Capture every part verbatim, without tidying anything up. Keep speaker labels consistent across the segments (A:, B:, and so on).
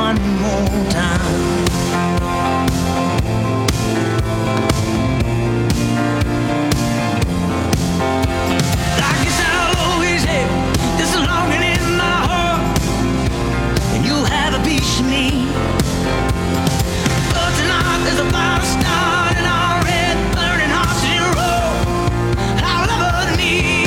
A: one more time. I guess I'll always have this longing in my heart, and you'll have a piece of me. But tonight there's a fire starting our red burning hearts in a row. I'll love her to me.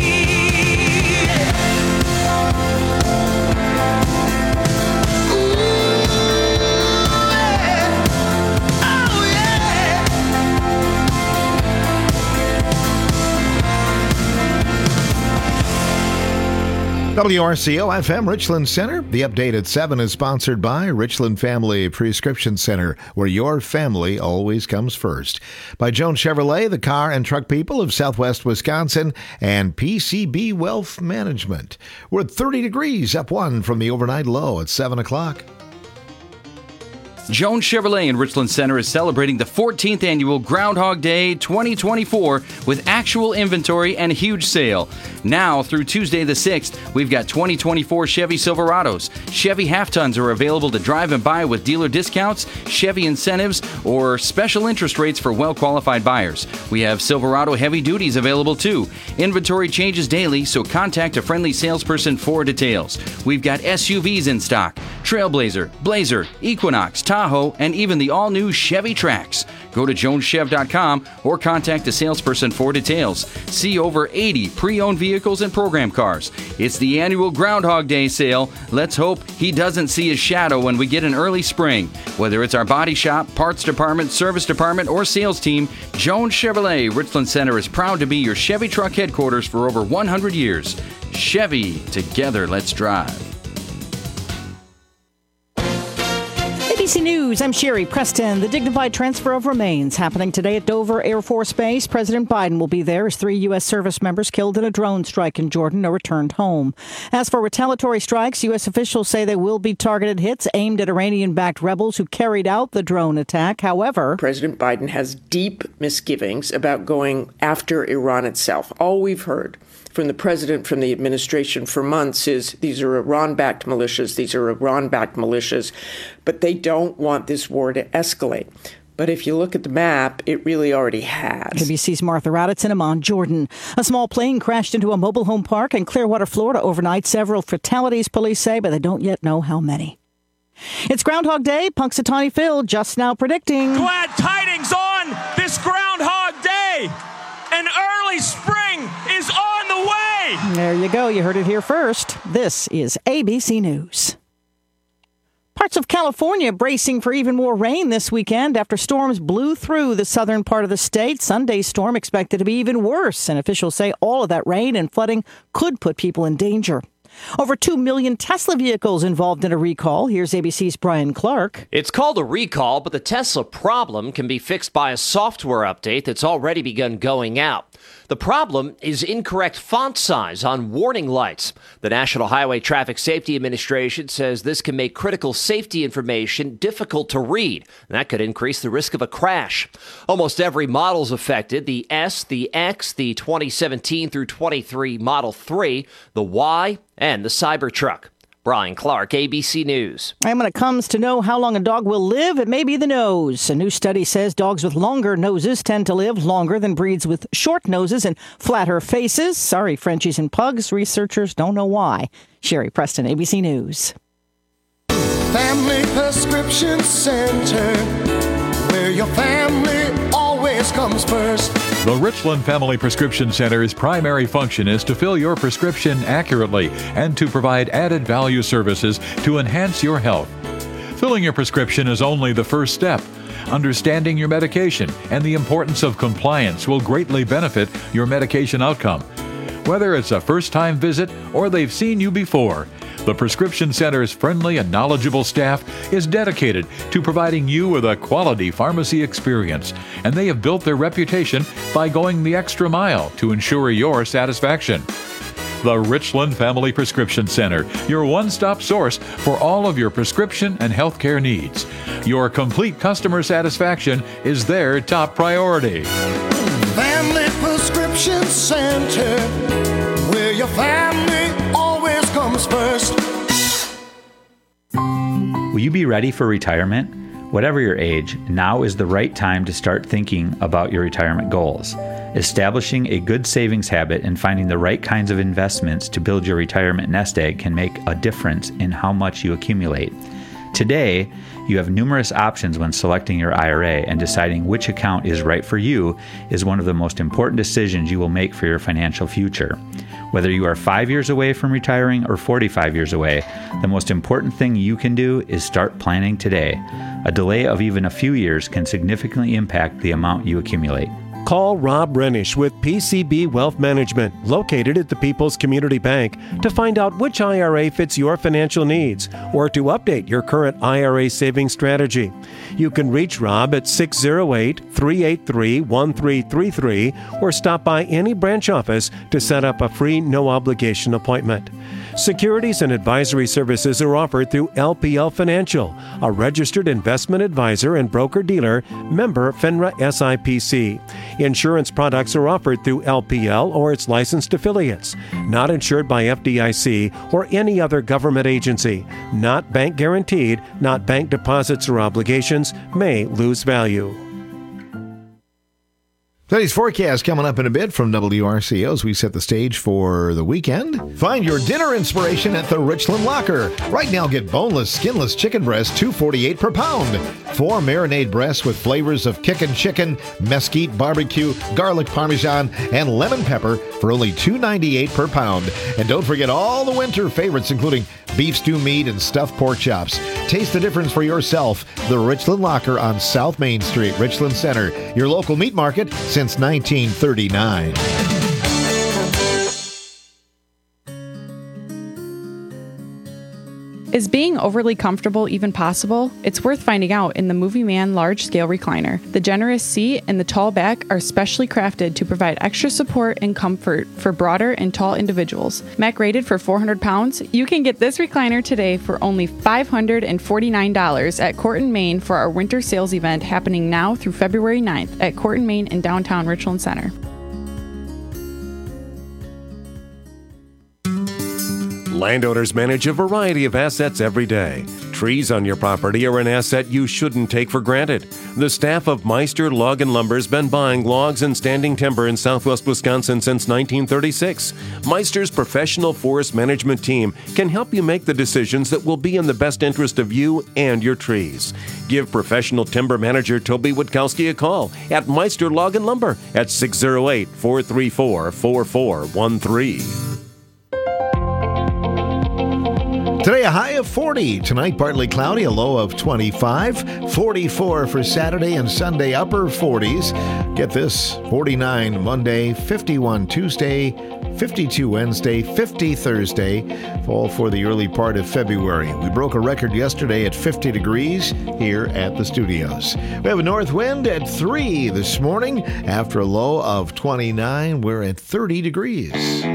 B: W R C O F M Richland Center. The update at seven is sponsored by Richland Family Prescription Center, where your family always comes first. By Jones Chevrolet, the car and truck people of Southwest Wisconsin, and P C B Wealth Management. We're at thirty degrees, up one from the overnight low at seven o'clock.
C: Jones Chevrolet in Richland Center is celebrating the fourteenth annual Groundhog Day twenty twenty-four with actual inventory and a huge sale. Now through Tuesday the sixth, we've got twenty twenty-four Chevy Silverados. Chevy half-tons are available to drive and buy with dealer discounts, Chevy incentives, or special interest rates for well-qualified buyers. We have Silverado heavy duties available too. Inventory changes daily, so contact a friendly salesperson for details. We've got S U Vs in stock: Trailblazer, Blazer, Equinox, Tahoe, and even the all-new Chevy Trax. Go to jones chev dot com or contact a salesperson for details. See over eighty pre-owned vehicles and program cars. It's the annual Groundhog Day sale. Let's hope he doesn't see his shadow when we get an early spring. Whether it's our body shop, parts department, service department, or sales team, Jones Chevrolet Richland Center is proud to be your Chevy truck headquarters for over one hundred years. Chevy, together let's drive.
D: A B C News, I'm Sherry Preston. The dignified transfer of remains happening today at Dover Air Force Base. President Biden will be there as three U S service members killed in a drone strike in Jordan are returned home. As for retaliatory strikes, U S officials say they will be targeted hits aimed at Iranian-backed rebels who carried out the drone attack. However,
E: President Biden has deep misgivings about going after Iran itself. All we've heard from the president, from the administration for months is these are Iran-backed militias, these are Iran-backed militias, but they don't want this war to escalate. But if you look at the map, it really already has.
D: A B C's Martha Raddatz in Amman, Jordan. A small plane crashed into a mobile home park in Clearwater, Florida overnight. Several fatalities, police say, but they don't yet know how many. It's Groundhog Day. Punxsutawney Phil just now predicting.
F: Glad tidings on this Groundhog Day. An early spring is on the way.
D: There you go. You heard it here first. This is A B C News. Parts of California bracing for even more rain this weekend after storms blew through the southern part of the state. Sunday's storm expected to be even worse, and officials say all of that rain and flooding could put people in danger. Over two million Tesla vehicles involved in a recall. Here's A B C's Brian Clark.
G: It's called a recall, but the Tesla problem can be fixed by a software update that's already begun going out. The problem is incorrect font size on warning lights. The National Highway Traffic Safety Administration says this can make critical safety information difficult to read, and that could increase the risk of a crash. Almost every model's affected: the S, the X, the twenty seventeen through twenty-three Model three, the Y, and the Cybertruck. Brian Clark, A B C News.
D: And when it comes to know how long a dog will live, it may be the nose. A new study says dogs with longer noses tend to live longer than breeds with short noses and flatter faces. Sorry, Frenchies and pugs. Researchers don't know why. Sherry Preston, A B C News.
H: Family Prescription Center, where your family always comes first.
I: The Richland Family Prescription Center's primary function is to fill your prescription accurately and to provide added value services to enhance your health. Filling your prescription is only the first step. Understanding your medication and the importance of compliance will greatly benefit your medication outcome. Whether it's a first-time visit or they've seen you before, the Prescription Center's friendly and knowledgeable staff is dedicated to providing you with a quality pharmacy experience, and they have built their reputation by going the extra mile to ensure your satisfaction. The Richland Family Prescription Center, your one-stop source for all of your prescription and healthcare needs. Your complete customer satisfaction is their top priority.
H: Family Prescription Center, where your family always comes first.
J: Will you be ready for retirement? Whatever your age, now is the right time to start thinking about your retirement goals. Establishing a good savings habit and finding the right kinds of investments to build your retirement nest egg can make a difference in how much you accumulate. Today, you have numerous options when selecting your I R A, and deciding which account is right for you is one of the most important decisions you will make for your financial future. Whether you are five years away from retiring or forty-five years away, the most important thing you can do is start planning today. A delay of even a few years can significantly impact the amount you accumulate.
K: Call Rob Renish with P C B Wealth Management, located at the People's Community Bank, to find out which I R A fits your financial needs or to update your current I R A savings strategy. You can reach Rob at six oh eight, three eight three, one three three three or stop by any branch office to set up a free, no-obligation appointment. Securities and advisory services are offered through L P L Financial, a registered investment advisor and broker-dealer, member FINRA S I P C. Insurance products are offered through L P L or its licensed affiliates, not insured by F D I C or any other government agency, not bank guaranteed, not bank deposits or obligations, may lose value.
B: Today's forecast coming up in a bit from W R C O as we set the stage for the weekend. Find your dinner inspiration at the Richland Locker. Right now, get boneless, skinless chicken breast, two dollars and forty-eight cents per pound. Four marinade breasts with flavors of kickin' chicken, mesquite barbecue, garlic parmesan, and lemon pepper for only two dollars and ninety-eight cents per pound. And don't forget all the winter favorites, including beef stew meat and stuffed pork chops. Taste the difference for yourself. The Richland Locker on South Main Street, Richland Center. Your local meat market since nineteen thirty-nine.
L: Is being overly comfortable even possible? It's worth finding out in the Movie Man Large Scale Recliner. The generous seat and the tall back are specially crafted to provide extra support and comfort for broader and tall individuals. Mac rated for four hundred pounds, you can get this recliner today for only five hundred forty-nine dollars at Corton, Maine for our winter sales event happening now through February ninth at Corton, Maine in downtown Richland Center.
K: Landowners manage a variety of assets every day. Trees on your property are an asset you shouldn't take for granted. The staff of Meister Log and Lumber has been buying logs and standing timber in southwest Wisconsin since nineteen thirty-six. Meister's professional forest management team can help you make the decisions that will be in the best interest of you and your trees. Give professional timber manager Toby Witkowski a call at Meister Log and Lumber at six oh eight, four three four, four four one three.
B: Today, a high of forty. Tonight, partly cloudy, a low of twenty-five. forty-four for Saturday and Sunday, upper forties. Get this, forty-nine Monday, fifty-one Tuesday, fifty-two Wednesday, fifty Thursday. Fall for the early part of February. We broke a record yesterday at fifty degrees here at the studios. We have a north wind at three this morning. After a low of twenty-nine, we're at thirty degrees.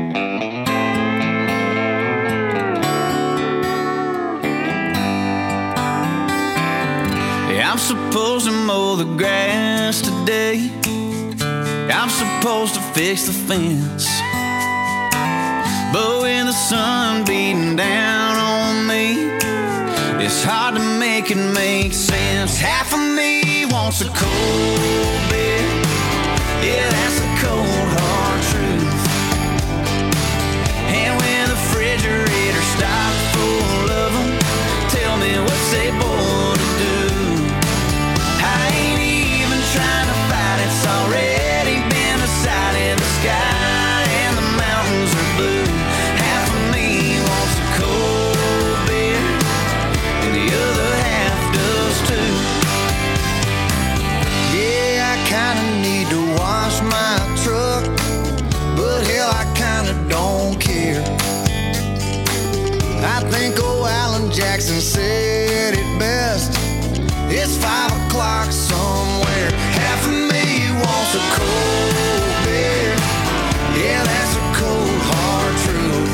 A: I'm supposed to mow the grass today. I'm supposed to fix the fence. But with the sun beating down on me, it's hard to make it make sense. Half of me wants a cold beer. Yeah, that's the cold hard truth. And when the refrigerator stocked full of them, tell me what's they born to do. Trying to fight, it's already been decided. The sky and the mountains are blue. Half of me wants a cold beer, and the other half does too. Yeah, I kinda need to wash my truck, but hell, I kinda don't care. I think old Alan Jackson said it best. It's five o'clock somewhere. Half of me wants a cold beer. Yeah, that's a cold hard truth.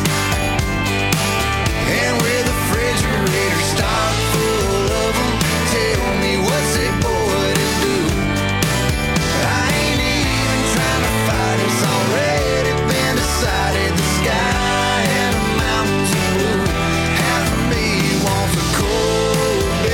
A: And with the refrigerator stocked full of them, tell me what's a boy to do. I ain't even trying to fight, it's already been decided. The sky and the mountains are blue. Half of me wants a cold beer.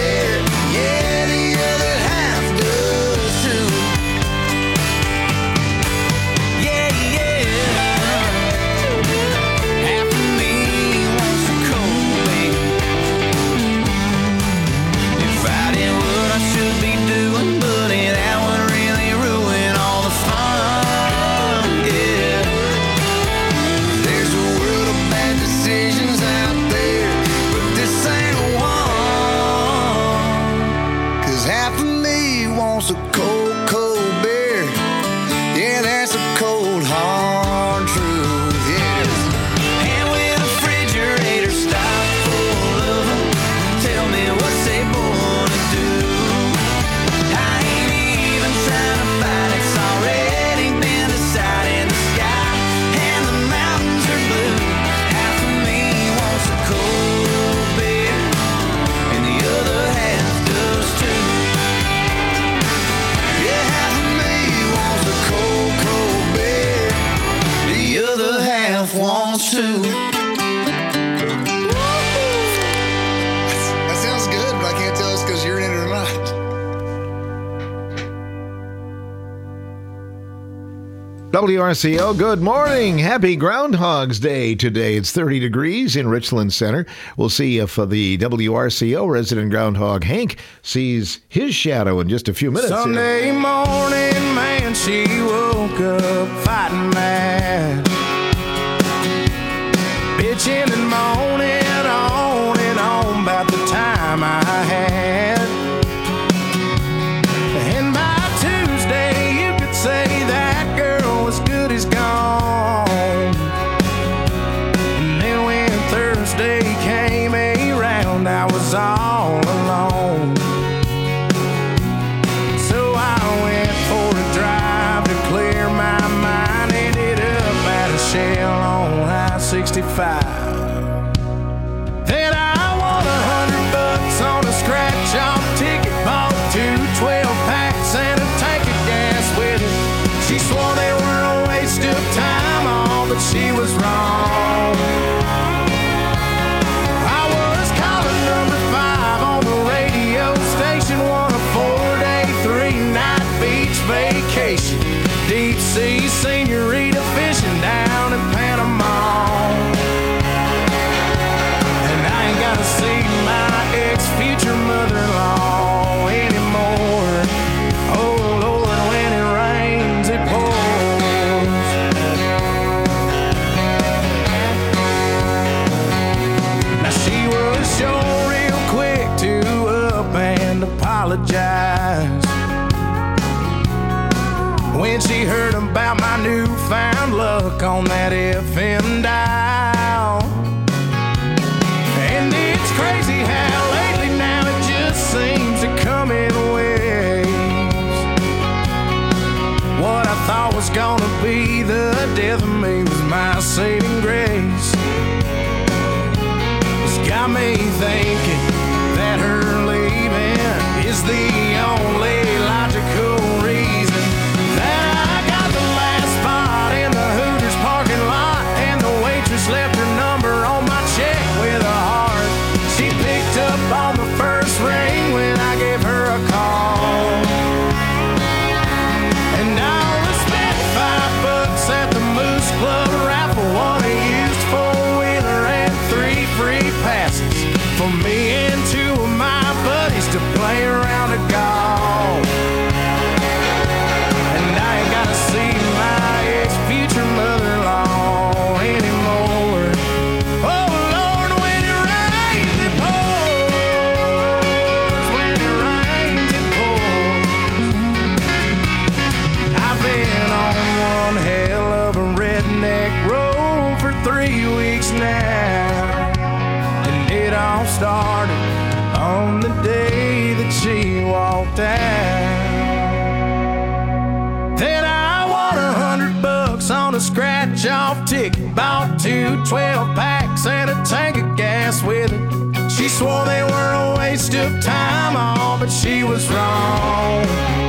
B: W R C O, good morning. Happy Groundhog's Day today. It's thirty degrees in Richland Center. We'll see if uh, the W R C O resident groundhog, Hank, sees his shadow in just a few minutes.
H: Sunday morning, man, she woke up fighting mad, bitching and moaning on and on about the time I had. And by Tuesday, you could say that girl was good as gone. And then when Thursday came around, I was all alone. So I went for a drive to clear my mind. Ended up at a Shell on I sixty-five. Then I won a hundred bucks on a scratch-off ticket. Bought two twelve-packs and a tank of gas with it. She swore they were a waste of time, all, but she was wrong. I was calling number five on the radio station, won a four-day, three-night beach vacation. Deep-sea senorita fishing down in Panama. And I ain't gotta see my ex-future mother-in-law anymore. Oh, Lord, when it rains, it pours. Now, she was sure real quick to up and apologize when she heard about my newfound luck on that F M dial. And it's crazy how lately now it just seems to come in waves. What I thought was gonna be the death of me was my saving grace. It's got me thinking that her leaving is the only logical reason that I got the last spot in the Hooters parking lot, and the waitress left her number on my check with a heart. She picked up on the first ring when I gave her a call. And I only spent five bucks at the Moose Club raffle, won a used four-wheeler and three free passes for me and two of my buddies to play around a golf. And I ain't gotta see my ex-future mother-in-law anymore. Oh, Lord, when it rains, it pours. When it rains, it pours. I've been on one hell of a redneck road for three weeks now. And it all started on the day that she walked out. Then I won a hundred bucks on a scratch-off ticket. Bought two twelve-packs and a tank of gas with it. She swore they were a waste of time, all, but she was wrong.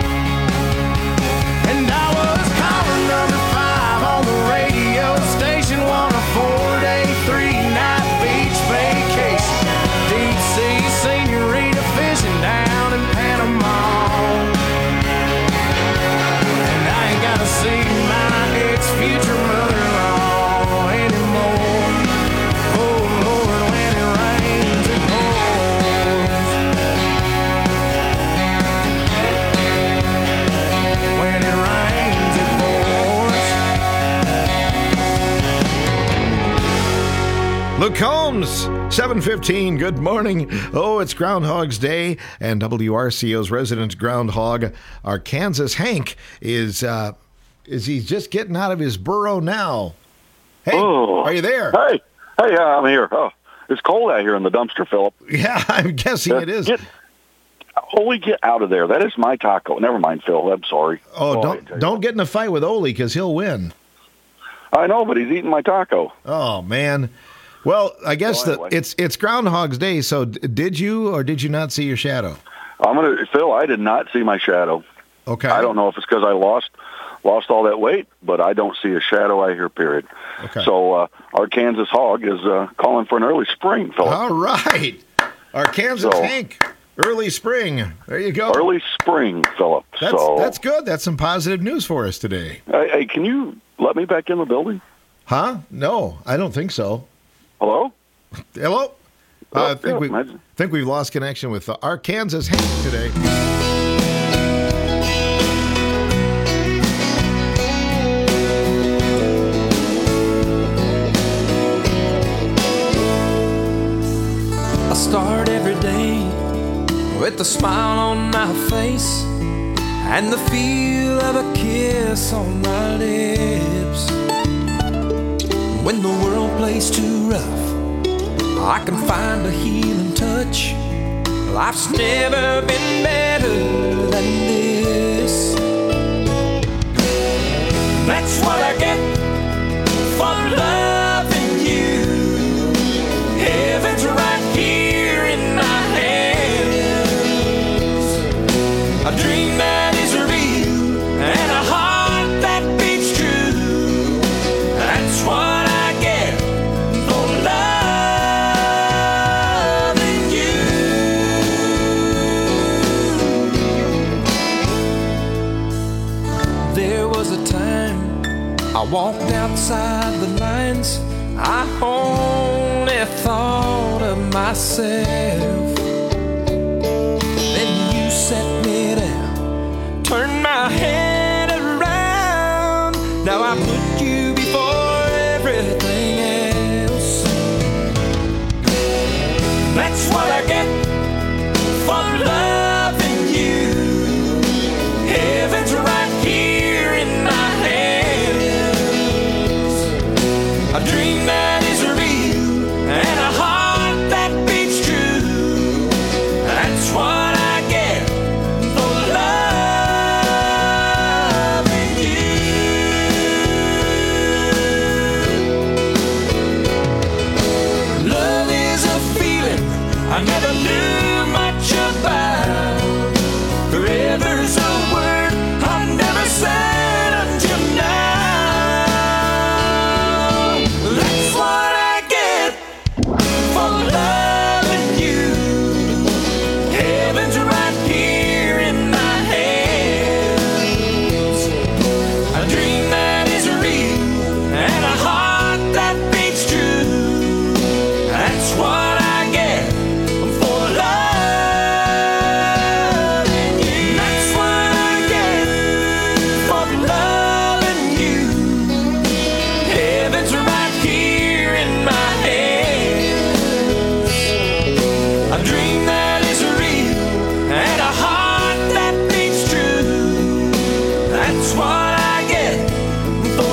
H: And I was calling number five on the radio station, won a four-day, three-night beach vacation. Deep-sea senorita fishing down in Panama. And I ain't gotta see my ex-future mother-in-law anymore. Oh, Lord, when it rains, it pours. When it rains, it pours.
B: Luke Combs, seven fifteen, good morning. Oh, it's Groundhog's Day, and W R C O's resident groundhog, Arkansas Hank, is, uh, is he just getting out of his burrow now? Hey,
M: oh.
B: Are you there?
M: Hey, hey, uh, I'm here. Oh, it's cold out here in the dumpster, Philip.
B: Yeah, I'm guessing
M: uh,
B: it is.
M: Get, Oli, get out of there. That is my taco. Never mind, Phil. I'm sorry.
B: Oh,
M: oh
B: don't don't get in a fight with Oli, because he'll win.
M: I know, but he's eating my taco.
B: Oh, man. Well, I guess
M: well, anyway.
B: the, it's it's Groundhog's Day, so d- did you or did you not see your shadow?
M: I'm gonna, Phil, I did not see my shadow.
B: Okay.
M: I don't know if it's because I lost lost all that weight, but I don't see a shadow out here, period.
B: Okay.
M: So uh, our Kansas hog is uh, calling for an early spring, Philip.
B: All right. Arkansas
M: So-
B: Hank Early spring. There you go.
M: Early spring, Philip.
B: That's,
M: so,
B: that's good. That's some positive news for us today.
M: Hey, hey, can you let me back in the building?
B: Huh? No, I don't think so.
M: Hello?
B: Hello? Uh, I think,
M: yeah,
B: we, think we've lost connection with uh, Arkansas Hank today.
H: I start every day with a smile on my face and the feel of a kiss on my lips. When the world plays too rough, I can find a healing touch. Life's never been better than this. That's what I get for loving you. Heaven's right here in my hands. A dream that is real and a heart that beats true. That's what I get for loving you. There was a time I walked outside the lines. I only thought of myself. Then you set me down, turned my head around. Now I put you before everything else. That's what I get for loving you. Heaven's right here in my hands. A dream that is real and a heart that beats true. That's what I get for loving you. Love is a feeling I never knew much about. Forever's a word I never said until now. That's what I get for loving you. Heaven's right here in my hands. A dream that is real and a heart that beats true. That's what I get for loving you. That's what I get for loving you. Heaven's right here in my hands. A dream that is real and a heart that beats true. That's what I get for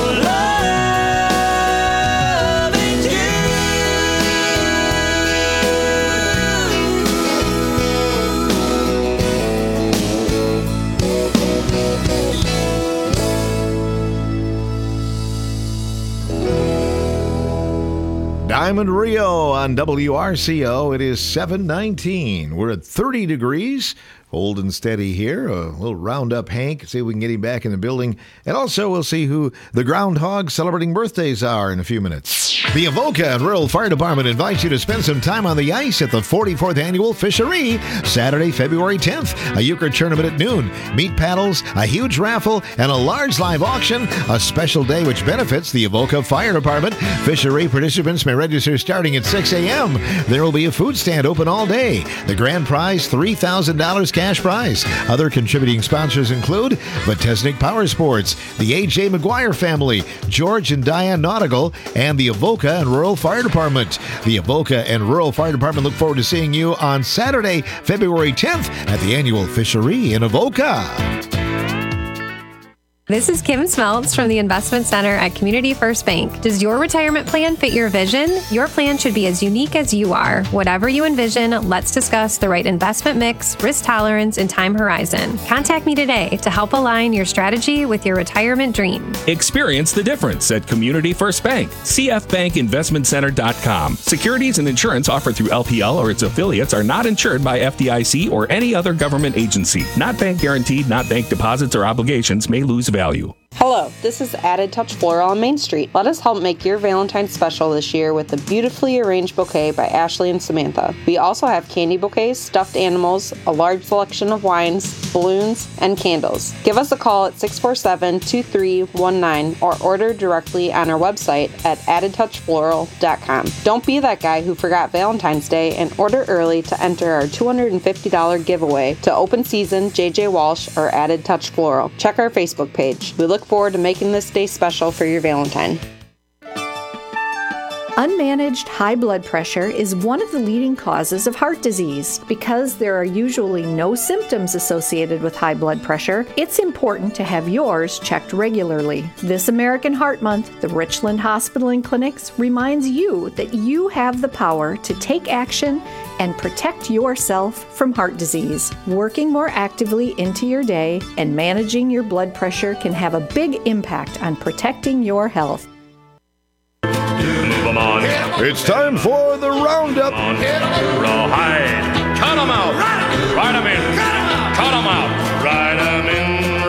H: loving you.
B: Diamond Rio on W R C O. It is seven nineteen. We're at thirty degrees. Hold and steady here. A little round up Hank. See if we can get him back in the building. And also we'll see who the groundhog celebrating birthdays are in a few minutes. The Avoca and Rural Fire Department invites you to spend some time on the ice at the forty-fourth Annual Fishery, Saturday, February tenth. A euchre tournament at noon, meat paddles, a huge raffle, and a large live auction. A special day which benefits the Avoca Fire Department. Fishery participants may register starting at six a.m. There will be a food stand open all day. The grand prize, three thousand dollars cash prize. Other contributing sponsors include Vitesnik Power Sports, the A J. McGuire family, George and Diane Nautical, and the Avoca and Rural Fire Department. The Avoca and Rural Fire Department look forward to seeing you on Saturday, February tenth at the annual Fishery in Avoca.
N: This is Kim Smeltz from the Investment Center at Community First Bank. Does your retirement plan fit your vision? Your plan should be as unique as you are. Whatever you envision, let's discuss the right investment mix, risk tolerance, and time horizon. Contact me today to help align your strategy with your retirement dream.
F: Experience the difference at Community First Bank. C F bank investment center dot com. Securities and insurance offered through L P L or its affiliates are not insured by F D I C or any other government agency. Not bank guaranteed, not bank deposits or obligations may lose value.
O: Hello, this is Added Touch Floral on Main Street. Let us help make your Valentine's special this year with a beautifully arranged bouquet by Ashley and Samantha. We also have candy bouquets, stuffed animals, a large selection of wines, balloons, and candles. Give us a call at six four seven, two three one nine or order directly on our website at added touch floral dot com. Don't be that guy who forgot Valentine's Day and order early to enter our two hundred fifty dollars giveaway to Open Season, J J Walsh, or Added Touch Floral. Check our Facebook page. We look forward to making this day special for your Valentine.
P: Unmanaged high blood pressure is one of the leading causes of heart disease. Because there are usually no symptoms associated with high blood pressure, it's important to have yours checked regularly. This American Heart Month, the Richland Hospital and Clinics reminds you that you have the power to take action and protect yourself from heart disease. Working more actively into your day and managing your blood pressure can have a big impact on protecting your health.
B: It's time for the Roundup.
Q: Rawhide. Cut 'em out. Ride 'em in. Cut 'em out. Ride 'em in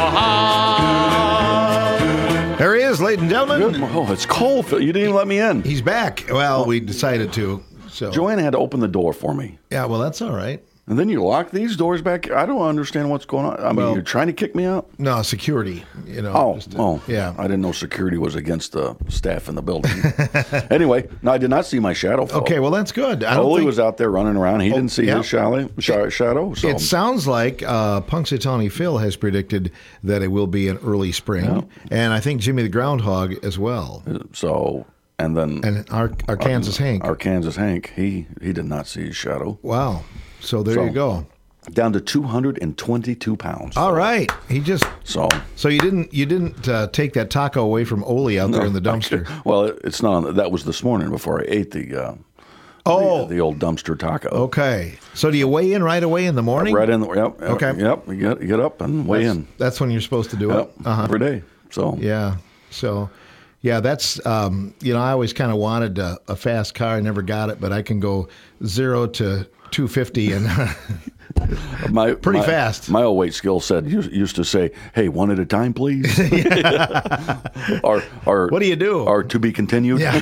Q: rawhide.
B: There he is, ladies and gentlemen.
R: Good. Oh, it's cold. You didn't even let me in.
B: He's back. Well, we decided to. So
R: Joanna had to open the door for me.
B: Yeah, well, that's all right.
R: And then you lock these doors back. I don't understand what's going on. I mean,
B: Well-
R: you're trying to kick me out?
B: No, security. You know.
R: Oh,
B: just to-
R: oh,
B: yeah.
R: I didn't know security was against the staff in the building. Anyway, no, I did not see my shadow. Fall.
B: Okay, well, that's good. I don't
R: Oli
B: think-
R: was out there running around. He
B: Oh,
R: didn't see
B: yeah.
R: his shadow. sh- shadow so.
B: It sounds like uh, Punxsutawney Phil has predicted that it will be an early spring,
R: Yeah.
B: and I think Jimmy the Groundhog as well.
R: So, and then
B: and our our Kansas Hank.
R: Our Kansas Hank, he he did not see his shadow.
B: Wow. So there
R: So,
B: you go.
R: Down to two hundred twenty-two pounds.
B: All right. He just
R: so
B: so you didn't you didn't uh, take that taco away from Oli out there
R: No,
B: in the dumpster.
R: Well, it's not. That was this morning before I ate the. Uh,
B: Oh.
R: the, the old dumpster taco.
B: Okay. So do you weigh in right away in the morning?
R: Right in the yep. yep
B: Okay.
R: Yep. You get you get up and weigh
B: That's,
R: in.
B: that's when you're supposed to do
R: Yep,
B: it. Uh-huh.
R: every day. So
B: Yeah. So, yeah, that's, um, you know, I always kind of wanted a, a fast car. I never got it, but I can go zero to two fifty and
R: my
B: pretty
R: my-
B: fast.
R: My old weight skill said used used to say, "Hey, one at a time, please." or or
B: What do you do?
R: Or to be continued.
B: Yeah.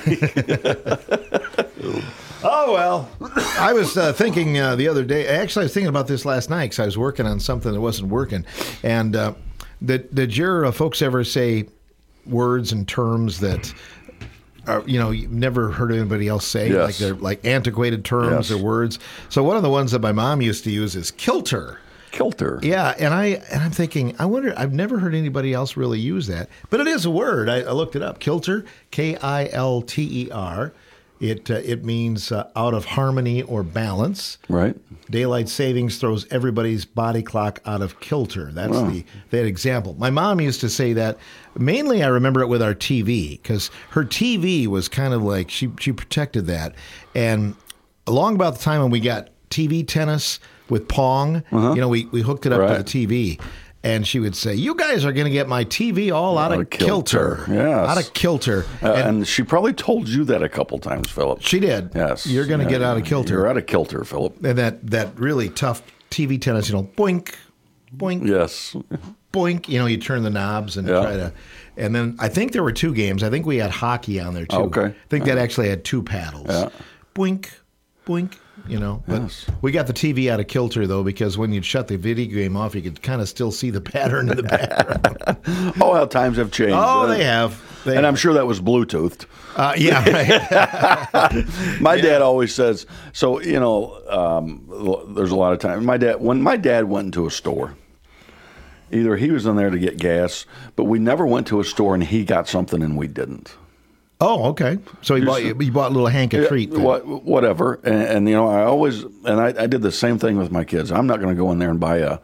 B: Oh, well, I was uh, thinking uh, the other day, actually I was thinking about this last night because I was working on something that wasn't working. And uh, did, did your uh, folks ever say words and terms that, are, you know, you've never heard anybody else say?
R: Yes.
B: Like they're like antiquated terms
R: Yes.
B: or words. So one of the ones that my mom used to use is kilter.
R: Kilter.
B: Yeah, and I and I'm thinking, I wonder. I've never heard anybody else really use that, but it is a word. I, I looked it up. Kilter, K I L T E R. It uh, it means uh, out of harmony or balance.
R: Right.
B: Daylight savings throws everybody's body clock out of kilter. That's
R: Wow.
B: the that example. My mom used to say that. Mainly, I remember it with our T V because her T V was kind of like she she protected that, and along about the time when we got T V tennis with Pong,
R: Uh-huh.
B: you know, we, we hooked it up to
R: Right.
B: the T V. And she would say, "You guys are going to get my T V all out,
R: Out
B: of
R: of
B: kilter,
R: kilter, yes.
B: out of kilter."
R: Uh,
B: and,
R: and she probably told you that a couple times, Philip.
B: she did.
R: Yes.
B: You're going to
R: Yeah,
B: get out of kilter.
R: You're out of kilter, Philip.
B: And that that really tough T V tennis, you know, boink, boink,
R: Yes.
B: boink. You know, you turn the knobs and
R: Yeah.
B: try to. And then I think there were two games. I think we had hockey on there too.
R: Okay.
B: I think that actually had two paddles.
R: Yeah.
B: Boink, boink. You know, but
R: Yes.
B: we got the T V out of kilter though because when you'd shut the video game off, you could kind of still see the pattern in the background.
R: Oh, how times have changed.
B: Oh,
R: Uh,
B: they have. They
R: and I'm
B: have.
R: sure that was Bluetoothed.
B: Uh, yeah. Right.
R: My dad always says, so, you know, um, there's a lot of time. My dad, when my dad went into a store, either he was in there to get gas, but we never went to a store and he got something and we didn't.
B: Oh, okay. So he bought you, you bought little Hank a treat. then.
R: What, whatever. And, and, you know, I always, and I, I did the same thing with my kids. I'm not going to go in there and buy a,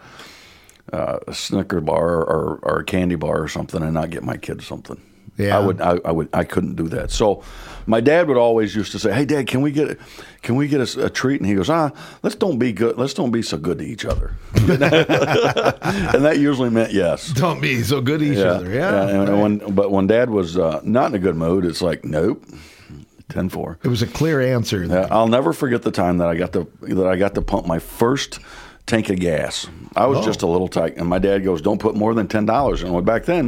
R: uh, a Snicker bar or, or a candy bar or something and not get my kids something.
B: Yeah.
R: I would, I, I would, I couldn't do that. So my dad would always used to say, "Hey, Dad, can we get, can we get a, a treat?" And he goes, "Ah, let's don't be good. Let's don't be so good to each other." And that usually meant yes.
B: Don't be so good to each
R: Yeah,
B: other. Yeah.
R: And
B: right.
R: when, but when Dad was uh, not in a good mood, it's like, nope, ten four.
B: It was a clear answer.
R: Yeah, I'll never forget the time that I got to that I got to pump my first tank of gas. I was
B: Oh.
R: just a little tight, and my dad goes, "Don't put more than ten dollars in." Well, back then,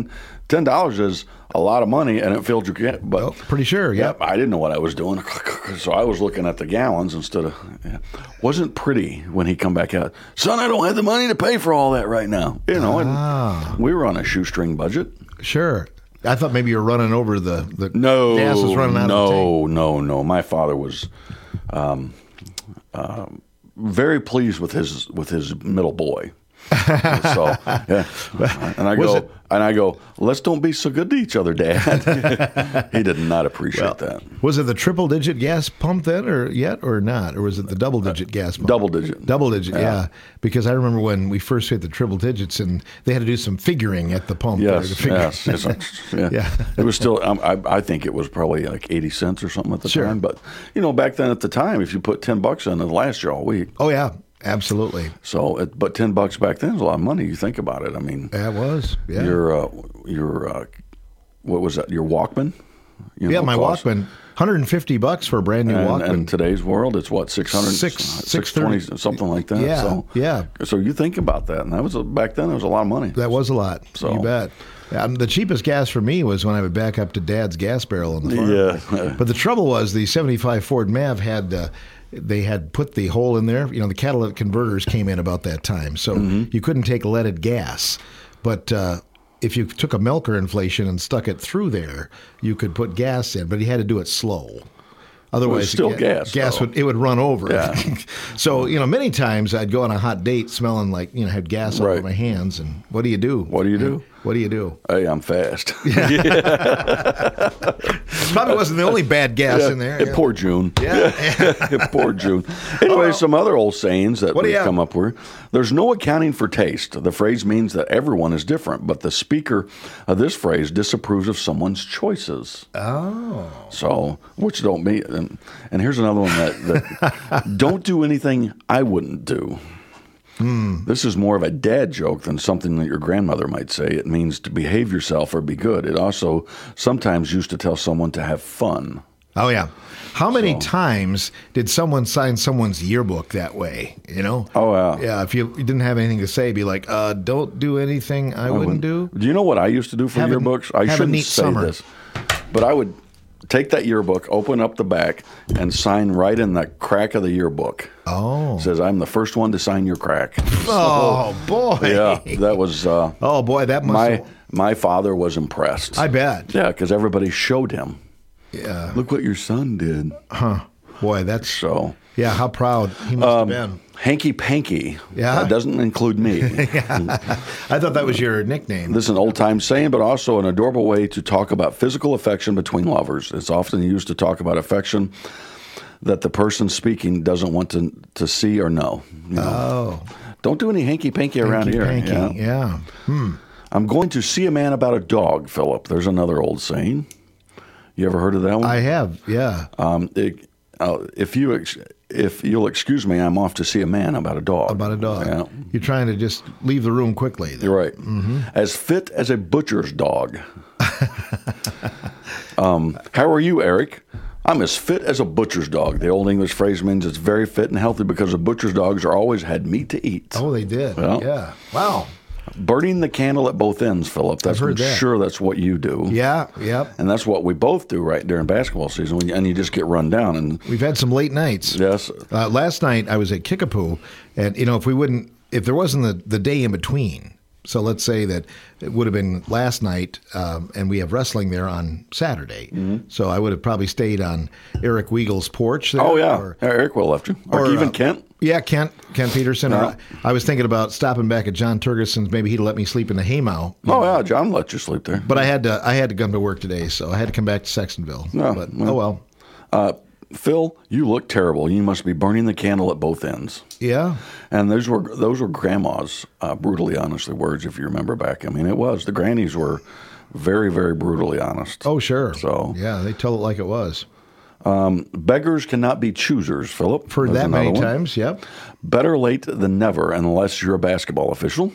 R: ten dollars is a lot of money, and it filled your can. But
B: oh, pretty sure, yep.
R: yeah. I didn't know what I was doing, so I was looking at the gallons instead of. Yeah. Wasn't pretty when he come back out. Son, I don't have the money to pay for all that right now. You know,
B: Ah.
R: and we were on a shoestring budget.
B: Sure. I thought maybe you were running over the the
R: No,
B: gas was running out
R: no,
B: of the tank.
R: no, no. My father was um, uh, very pleased with his with his middle boy. So, yeah. And I
B: Was
R: go,
B: it-
R: and I go, let's don't be so good to each other, Dad. He did not appreciate
B: Well,
R: that.
B: Was it the triple digit gas pump then, or yet, or not, or was it the double digit gas pump?
R: Double digit.
B: Double digit, yeah.
R: Yeah.
B: Because I remember when we first hit the triple digits, and they had to do some figuring at the pump. there to
R: Yes,
B: figure-
R: yes, yes, yeah.
B: Yeah.
R: It was still. Um, I, I think it was probably like eighty cents or something at the
B: Sure.
R: time. But you know, back then at the time, if you put ten bucks in, it'll last you all week.
B: Oh yeah, absolutely.
R: So, it, but ten bucks back then is a lot of money. You think about it. I mean,
B: That was, yeah.
R: your uh, your uh, what was that? Your Walkman. You
B: yeah,
R: know,
B: my
R: cost-
B: Walkman, one hundred fifty bucks for a brand new
R: And
B: Walkman.
R: in today's world, it's what six hundred,
B: Six-
R: six twenty, something like that.
B: Yeah,
R: so,
B: yeah.
R: So you think about that, and that was a, back then. It was a lot of money.
B: That was a lot.
R: So-
B: You bet. Um, the cheapest gas for me was when I would back up to Dad's gas barrel on the farm.
R: Yeah.
B: But the trouble was the seventy-five Ford Mav had uh, they had put the hole in there. You know, the catalytic converters came in about that time, so
R: Mm-hmm.
B: you couldn't take leaded gas. But uh, if you took a milker inflation and stuck it through there, you could put gas in, but you had to do it slow. Otherwise,
R: it's still
B: the
R: gas,
B: Gas
R: though.
B: would it would run over.
R: Yeah.
B: So you know, many times I'd go on a hot date smelling like you know had gas all over
R: Right.
B: my hands, and what do you do?
R: What do you do?
B: What do you do?
R: Hey, I'm fast.
B: Probably wasn't the only bad gas
R: Yeah,
B: in there.
R: it
B: yeah.
R: Poor June.
B: Yeah.
R: Poor June. Anyway, some other old sayings that
B: What do
R: we've
B: you have?
R: come up with. There's no accounting for taste. The phrase means that everyone is different, but the speaker of this phrase disapproves of someone's choices.
B: Oh.
R: So, which don't mean. And, and here's another one that, that don't do anything I wouldn't do.
B: Hmm.
R: This is more of a dad joke than something that your grandmother might say. It means to behave yourself or be good. It also sometimes used to tell someone to have fun.
B: Oh yeah. How many times did someone sign someone's yearbook that way? You know?
R: Oh yeah.
B: Yeah. If you, you didn't have anything to say, be like, uh, "Don't do anything I, wouldn't, do."
R: Do you know what I used to do for
B: Have a-
R: yearbooks? I
B: have a
R: shouldn't
B: neat
R: say
B: summer.
R: this, but I would take that yearbook, open up the back, and sign right in the crack of the yearbook.
B: Oh.
R: It says, I'm the first one to sign your crack.
B: Oh boy.
R: Yeah, that was. Uh,
B: Oh boy, that must.
R: my
B: have-
R: my father was impressed.
B: I bet.
R: Yeah, because everybody showed him.
B: Yeah.
R: Look what your son did.
B: Huh. Boy, that's
R: So,
B: yeah. How proud he must
R: um,
B: have been.
R: hanky panky.
B: Yeah.
R: That doesn't include me.
B: I thought that was your nickname.
R: This is an old time saying, but also an adorable way to talk about physical affection between lovers. It's often used to talk about affection that the person speaking doesn't want to to see or know. You know?
B: Oh.
R: Don't do any hanky panky around here.
B: Hanky-panky,
R: Yeah.
B: yeah. Hmm.
R: I'm going to see a man about a dog, Philip. There's another old saying. You ever heard of that one?
B: I have. Yeah.
R: Um, it, uh, if you ex- if you'll excuse me, I'm off to see a man about a dog.
B: About a dog.
R: Yeah.
B: You're trying to just leave the room quickly. then.
R: You're right.
B: Mm-hmm.
R: As fit as a butcher's dog. um, how are you, Eric? I'm as fit as a butcher's dog. The old English phrase means it's very fit and healthy because the butcher's dogs are always had meat to eat.
B: Oh, they did.
R: Well,
B: Yeah. Wow.
R: Burning the candle at both ends, Philip. That's,
B: I've heard
R: I'm
B: that.
R: sure that's what you do.
B: Yeah. Yep.
R: And that's what we both do right during basketball season, when you- and you just get run down. And
B: We've had some late nights.
R: yes,
B: Uh, last night I was at Kickapoo, and you know if we wouldn't, if there wasn't the, the day in between. So let's say that it would have been last night, um, and we have wrestling there on Saturday.
R: Mm-hmm.
B: So I would have probably stayed on Eric Weagle's porch. There,
R: oh yeah,
B: or-
R: Eric will left you, or,
B: or,
R: even
B: uh,
R: Kent.
B: Yeah, Kent, Kent Peterson.
R: Yeah.
B: Or I was thinking about stopping back at John Turgeson's. Maybe he'd let me sleep in the haymow.
R: Oh yeah, John let you sleep there.
B: But I had to, I had to come to work today, so I had to come back to Sextonville.
R: No,
B: but
R: well.
B: oh well.
R: Uh, Phil, you look terrible. You must be burning the candle at both ends.
B: Yeah.
R: And those were those were grandma's uh, brutally honestly words, if you remember back. I mean, it was the grannies were very, very brutally honest.
B: Oh sure.
R: So
B: yeah, they tell it like it was.
R: um, beggars cannot be choosers, Philip.
B: For
R: There's
B: that
R: another
B: many
R: one.
B: times, yep.
R: Better late than never, unless you're a basketball official.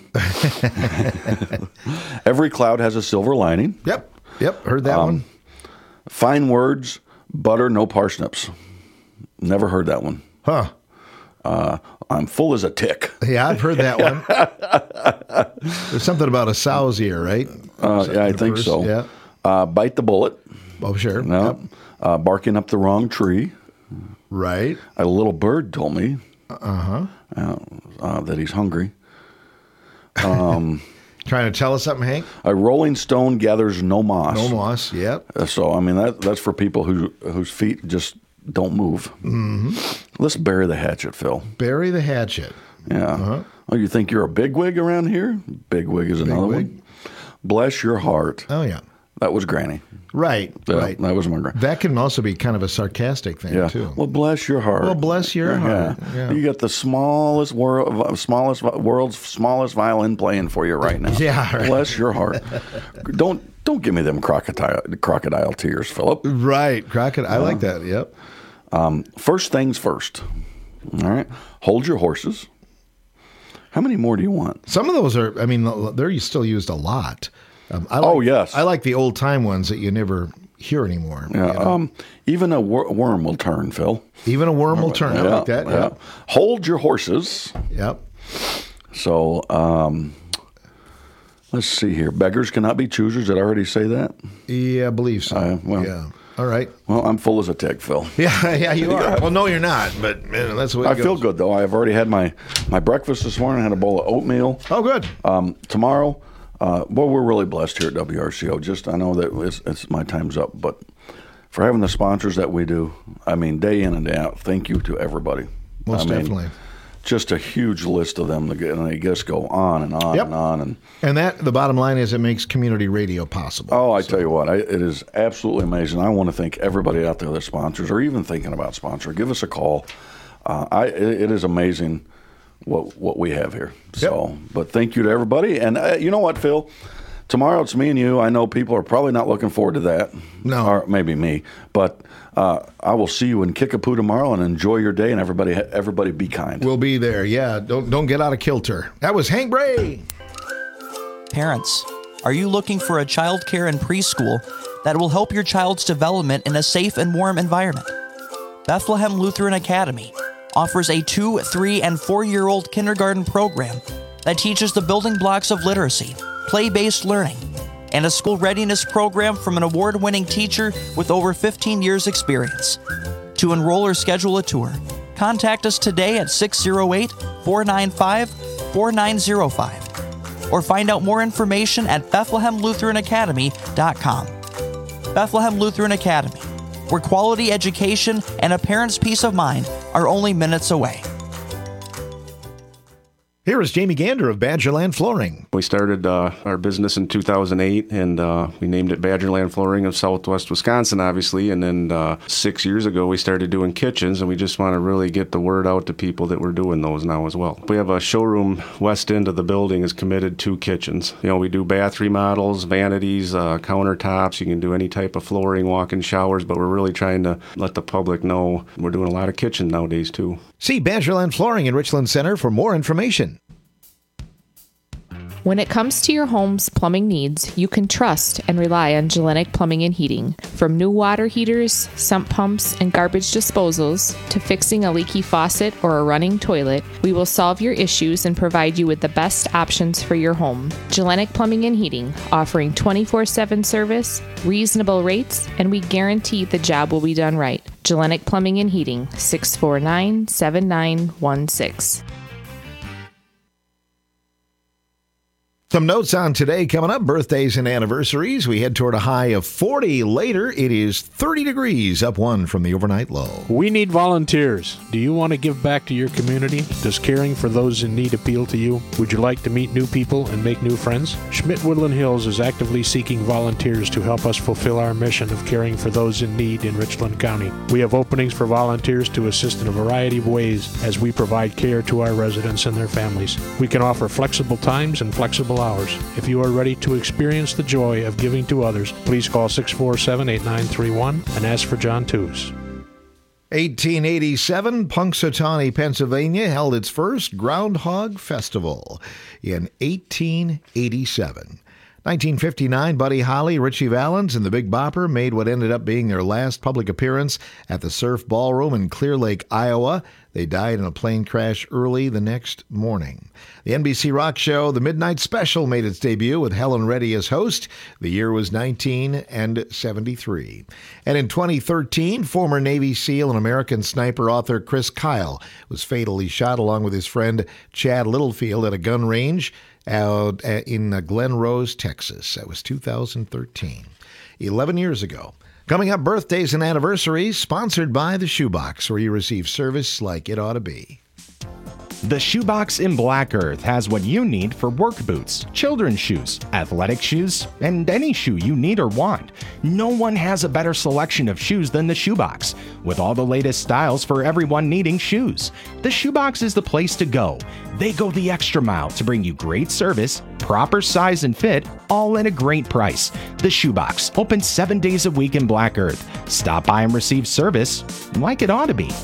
R: Every cloud has a silver lining.
B: Yep. Yep. Heard that
R: Um,
B: one.
R: Fine words, butter, no parsnips. Never heard that one.
B: Huh.
R: Uh, I'm full as a tick.
B: Yeah, I've heard that one. There's something about a sow's ear, right?
R: Uh, yeah, I think
B: first?
R: so.
B: Yeah.
R: Uh, bite the bullet.
B: Oh, sure.
R: No.
B: Yep.
R: Uh, barking up the wrong tree.
B: Right.
R: A little bird told me
B: Uh-huh.
R: uh, uh, that he's hungry. Um,
B: Trying to tell us something, Hank?
R: A rolling stone gathers no moss.
B: No moss, yep.
R: Uh, So, I mean, that that's for people who whose feet just don't move.
B: Mm-hmm.
R: Let's bury the hatchet, Phil.
B: Bury the hatchet.
R: Yeah.
B: Uh-huh.
R: Oh, you think you're a bigwig around here? Bigwig is another
B: Bigwig.
R: one. Bless your heart.
B: Oh, yeah.
R: That was Granny.
B: Right,
R: Yeah,
B: right.
R: That was my granny.
B: That can also be kind of a sarcastic thing,
R: Yeah.
B: too.
R: Well, bless your heart.
B: Well, bless your
R: Yeah.
B: heart. Yeah.
R: You got the smallest world, smallest world's smallest violin playing for you right now.
B: Yeah, right.
R: Bless your heart. don't don't give me them crocodile crocodile tears, Philip.
B: Right, crocodile. I like that. Yep.
R: Um, first things first. All right. Hold your horses. How many more do you want?
B: Some of those are, I mean, they're still used a lot. Um, I like,
R: Oh, yes.
B: I like the old time ones that you never hear anymore.
R: Yeah.
B: you know?
R: Um, even a wor- worm will turn, Phil.
B: Even a worm will turn. I
R: Yeah,
B: like that.
R: yeah.
B: Yep.
R: Hold your horses.
B: Yep.
R: So, um, let's see here. Beggars cannot be choosers. Did I already say that?
B: Yeah, I believe so.
R: Uh, well,
B: yeah. All right.
R: Well, I'm full as a tick, Phil.
B: Yeah, yeah, you are. Well, no, you're not, but man, that's the way it
R: I
B: goes.
R: feel good, though. I've already had my, my breakfast this morning. I had a bowl of oatmeal.
B: Oh, good.
R: Um, tomorrow, uh, well, we're really blessed here at W R C O. Just, I know that it's, it's my time's up, but for having the sponsors that we do, I mean, day in and day out, thank you to everybody.
B: Most
R: I mean,
B: definitely.
R: Just a huge list of them, and they just go on and on
B: Yep.
R: and on. And
B: And that, the bottom line is it makes community radio possible.
R: oh, I tell you what, I, it is absolutely amazing. I want to thank everybody out there that sponsors or even thinking about sponsor. Give us a call. Uh, I, it, it is amazing what what we have here. So, but thank you to everybody. And uh, you know what, Phil? Tomorrow it's me and you. I know people are probably not looking forward to that.
B: No.
R: Or maybe me. But uh, I will see you in Kickapoo tomorrow and enjoy your day. And everybody, everybody be kind.
B: We'll be there. Yeah. Don't don't get out of kilter. That was Hank Bray.
S: Parents, are you looking for a child care and preschool that will help your child's development in a safe and warm environment? Bethlehem Lutheran Academy offers a two, three, and four-year-old kindergarten program that teaches the building blocks of literacy, play-based learning, and a school readiness program from an award-winning teacher with over fifteen years experience. To enroll or schedule a tour, contact us today at six oh eight, four nine five, four nine oh five or find out more information at bethlehem lutheran academy dot com. Bethlehem Lutheran Academy, where quality education and a parent's peace of mind are only minutes away.
B: Here is Jamie Gander of Badgerland Flooring.
T: We started uh, our business in two thousand eight, and uh, we named it Badgerland Flooring of Southwest Wisconsin, obviously. And then uh, six years ago, we started doing kitchens, and we just want to really get the word out to people that we're doing those now as well. We have a showroom west end of the building is committed to kitchens. You know, we do bath remodels, vanities, uh, countertops. You can do any type of flooring, walk-in showers, but we're really trying to let the public know we're doing a lot of kitchen nowadays, too.
B: See Badgerland Flooring in Richland Center for more information.
U: When it comes to your home's plumbing needs, you can trust and rely on Gellenic Plumbing and Heating. From new water heaters, sump pumps, and garbage disposals to fixing a leaky faucet or a running toilet, we will solve your issues and provide you with the best options for your home. Gellenic Plumbing and Heating, offering twenty-four seven service, reasonable rates, and we guarantee the job will be done right. Gellenic Plumbing and Heating, six four nine, seven nine one six.
B: Some notes on today coming up, birthdays and anniversaries. We head toward a high of forty. Later, it is thirty degrees, up one from the overnight low.
V: We need volunteers. Do you want to give back to your community? Does caring for those in need appeal to you? Would you like to meet new people and make new friends? Schmidt Woodland Hills is actively seeking volunteers to help us fulfill our mission of caring for those in need in Richland County. We have openings for volunteers to assist in a variety of ways as we provide care to our residents and their families. We can offer flexible times and flexible hours. If you are ready to experience the joy of giving to others, please call six four seven, eight nine three one and ask for John Tews.
B: eighteen eighty-seven, Punxsutawney, Pennsylvania held its first Groundhog Festival in eighteen eighty-seven. nineteen fifty-nine, Buddy Holly, Richie Valens, and the Big Bopper made what ended up being their last public appearance at the Surf Ballroom in Clear Lake, Iowa. They died in a plane crash early the next morning. The N B C rock show The Midnight Special made its debut with Helen Reddy as host. The year was nineteen seventy-three. And in twenty thirteen, former Navy SEAL and American sniper author Chris Kyle was fatally shot along with his friend Chad Littlefield at a gun range out in Glen Rose, Texas. That was two thousand thirteen. eleven years ago. Coming up, birthdays and anniversaries, sponsored by The Shoebox, where you receive service like it ought to be.
C: The Shoebox in Black Earth has what you need for work boots, children's shoes, athletic shoes, and any shoe you need or want. No one has a better selection of shoes than the Shoebox, with all the latest styles for everyone needing shoes. The Shoebox is the place to go. They go the extra mile to bring you great service, proper size and fit, all at a great price. The Shoebox, open seven days a week in Black Earth. Stop by and receive service like it ought to be.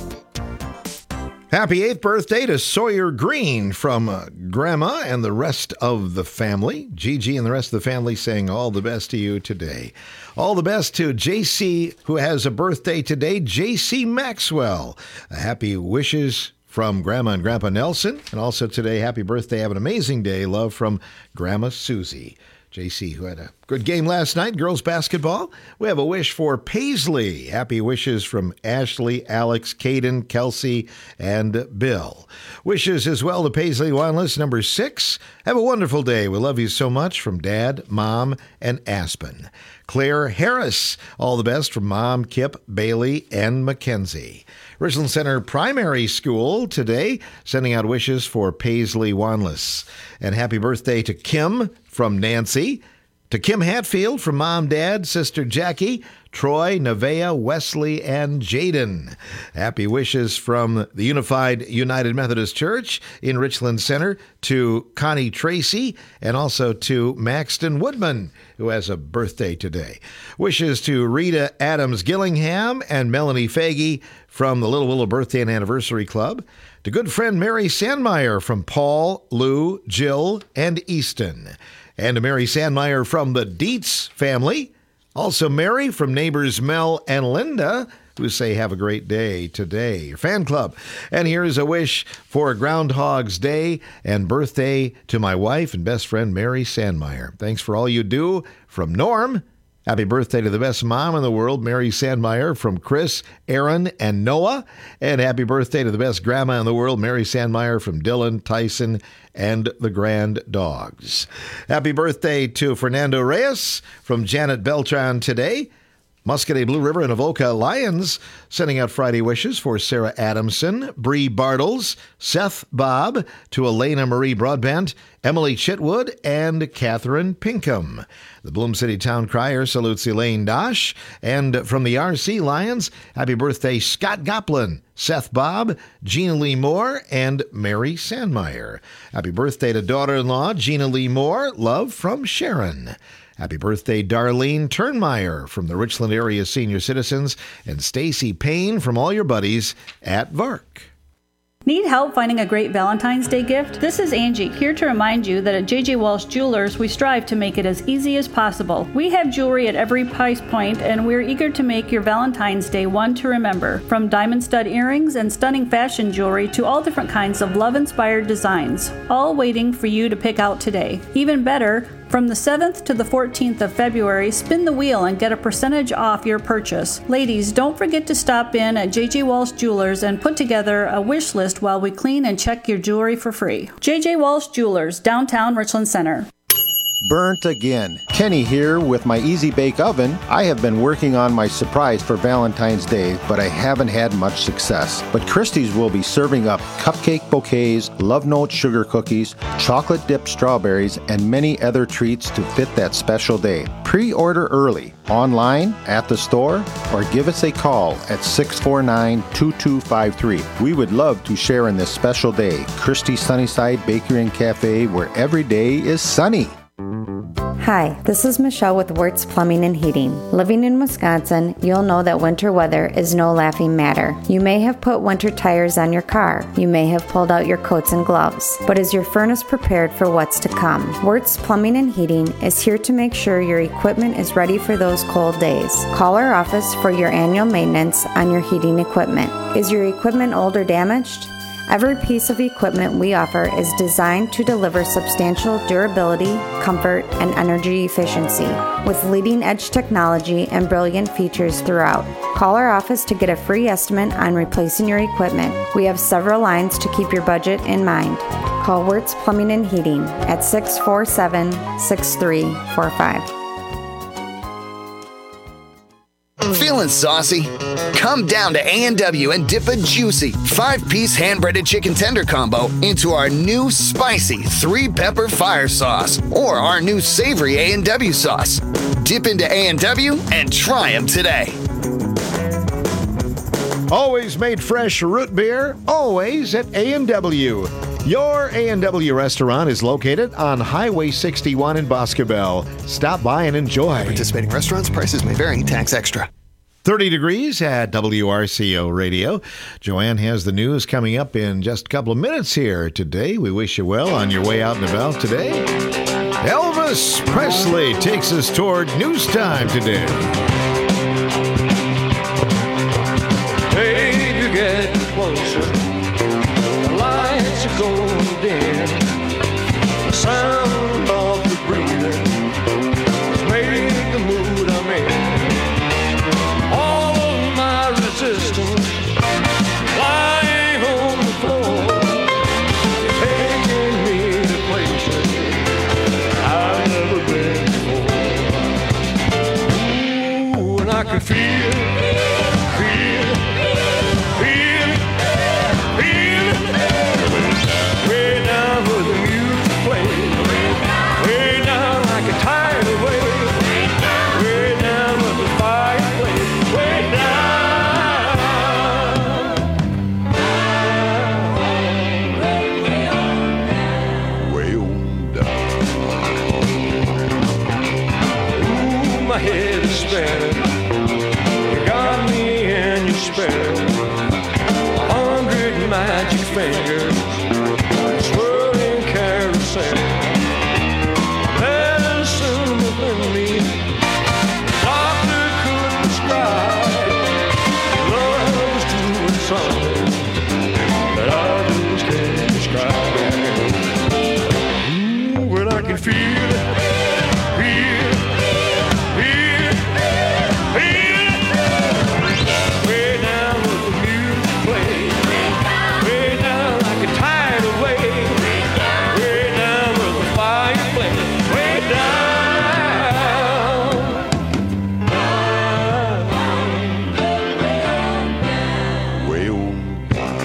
B: Happy eighth birthday to Sawyer Green from uh, Grandma and the rest of the family. Gigi and the rest of the family saying all the best to you today. All the best to J C, who has a birthday today, J C Maxwell. Uh, happy wishes from Grandma and Grandpa Nelson. And also today, happy birthday, have an amazing day. Love from Grandma Susie. J C, who had a good game last night, girls basketball. We have a wish for Paisley. Happy wishes from Ashley, Alex, Caden, Kelsey, and Bill. Wishes as well to Paisley Wine List number six. Have a wonderful day. We love you so much from Dad, Mom, and Aspen. Claire Harris, all the best from Mom, Kip, Bailey, and Mackenzie. Richland Center Primary School today, sending out wishes for Paisley Wanless. And happy birthday to Kim from Nancy, to Kim Hatfield from Mom, Dad, Sister Jackie, Troy, Nevaeh, Wesley, and Jaden. Happy wishes from the Unified United Methodist Church in Richland Center to Connie Tracy and also to Maxton Woodman, who has a birthday today. Wishes to Rita Adams Gillingham and Melanie Fagey from the Little Willow Birthday and Anniversary Club. To good friend Mary Sandmeyer from Paul, Lou, Jill, and Easton. And to Mary Sandmeyer from the Dietz family. Also Mary from neighbors Mel and Linda, who say have a great day today. Your fan club. And here's a wish for Groundhog's Day and birthday to my wife and best friend Mary Sandmeyer. Thanks for all you do from Norm. Happy birthday to the best mom in the world, Mary Sandmeyer, from Chris, Aaron, and Noah. And happy birthday to the best grandma in the world, Mary Sandmeyer, from Dylan, Tyson, and the Grand Dogs. Happy birthday to Fernando Reyes from Janet Beltran today. Muscatine Blue River and Avoca Lions sending out Friday wishes for Sarah Adamson, Bree Bartles, Seth Bob, to Elena Marie Broadbent, Emily Chitwood, and Catherine Pinkham. The Bloom City Town Crier salutes Elaine Dosh. And from the R C Lions, happy birthday Scott Goplin, Seth Bob, Gina Lee Moore, and Mary Sandmeyer. Happy birthday to daughter-in-law Gina Lee Moore. Love from Sharon. Happy birthday, Darlene Turnmeyer from the Richland Area Senior Citizens and Stacy Payne from all your buddies at V A R C.
E: Need help finding a great Valentine's Day gift? This is Angie, here to remind you that at J J Walsh Jewelers, we strive to make it as easy as possible. We have jewelry at every price point, and we're eager to make your Valentine's Day one to remember. From diamond stud earrings and stunning fashion jewelry to all different kinds of love-inspired designs, all waiting for you to pick out today. Even better, from the seventh to the fourteenth of February, spin the wheel and get a percentage off your purchase. Ladies, don't forget to stop in at J J Walsh Jewelers and put together a wish list while we clean and check your jewelry for free. J J Walsh Jewelers, downtown Richland Center.
W: Burnt again. Kenny here with my Easy Bake Oven. I have been working on my surprise for Valentine's Day, but I haven't had much success. But Christie's will be serving up cupcake bouquets, love note sugar cookies, chocolate dipped strawberries, and many other treats to fit that special day. Pre-order early, online, at the store, or give us a call at six four nine, two two five three. We would love to share in this special day. Christie's Sunnyside Bakery and Cafe, where every day is sunny.
D: Hi, this is Michelle with Wirtz Plumbing and Heating. Living in Wisconsin, you'll know that winter weather is no laughing matter. You may have put winter tires on your car. You may have pulled out your coats and gloves. But is your furnace prepared for what's to come? Wirtz Plumbing and Heating is here to make sure your equipment is ready for those cold days. Call our office for your annual maintenance on your heating equipment. Is your equipment old or damaged? Every piece of equipment we offer is designed to deliver substantial durability, comfort, and energy efficiency with leading-edge technology and brilliant features throughout. Call our office to get a free estimate on replacing your equipment. We have several lines to keep your budget in mind. Call Wirtz Plumbing and Heating at six four seven, six three four five.
G: Feeling saucy? Come down to A and W and dip a juicy five-piece hand-breaded chicken tender combo into our new spicy three-pepper fire sauce or our new savory A and W sauce. Dip into A and W and try them today.
B: Always made fresh root beer, always at A and W. Your A and W restaurant is located on Highway sixty-one in Boscobel. Stop by and enjoy.
I: Participating restaurants, prices may vary, tax extra.
B: thirty degrees at W R C O Radio. Joanne has the news coming up in just a couple of minutes here today. We wish you well on your way out and about today. Elvis Presley takes us toward news time today.
H: Hey, you get closer. The lights are going dim. The sound of the breathing has made the mood I'm in. All of my resistance lying on the floor, taking me to places I've never been before. Ooh, and I can feel, feel, feel, feel it way down where the music plays, way down like a tidal wave, way down where the fire plays, way down, way on down. Ooh, my head is spinning. You got me and you spinning. A hundred magic fingers, swirling carousel. There's something within me doctor couldn't describe. Love's doing something that I just can't describe. Ooh, when I can feel it, feel, feel, feel it. Way down where the music plays, way down like a tidal wave, way down where the fire plays, way down. Way on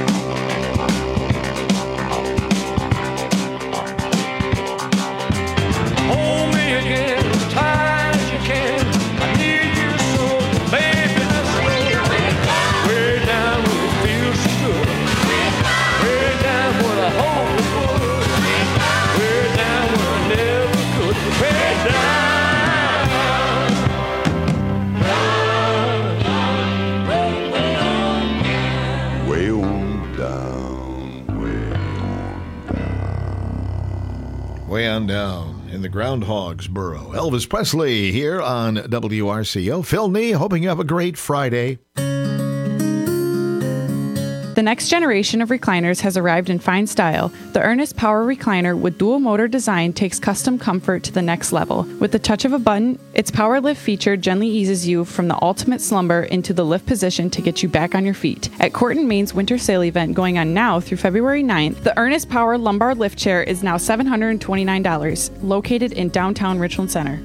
H: hold me again as tight as you can. I need you so, baby, let's go. Way down where it feels so good. Way down where I hope it would. Way down where I never could. Way down. Way on down.
B: Way on down in the groundhog's burrow. Elvis Presley here on W R C O. Phil Nee, hoping you have a great Friday.
L: The next generation of recliners has arrived in fine style. The Ernest Power Recliner with dual motor design takes custom comfort to the next level. With the touch of a button, its power lift feature gently eases you from the ultimate slumber into the lift position to get you back on your feet. At Court and Main's winter sale event going on now through February ninth, the Ernest Power Lumbar Lift Chair is now seven hundred twenty-nine dollars, located in downtown Richland Center.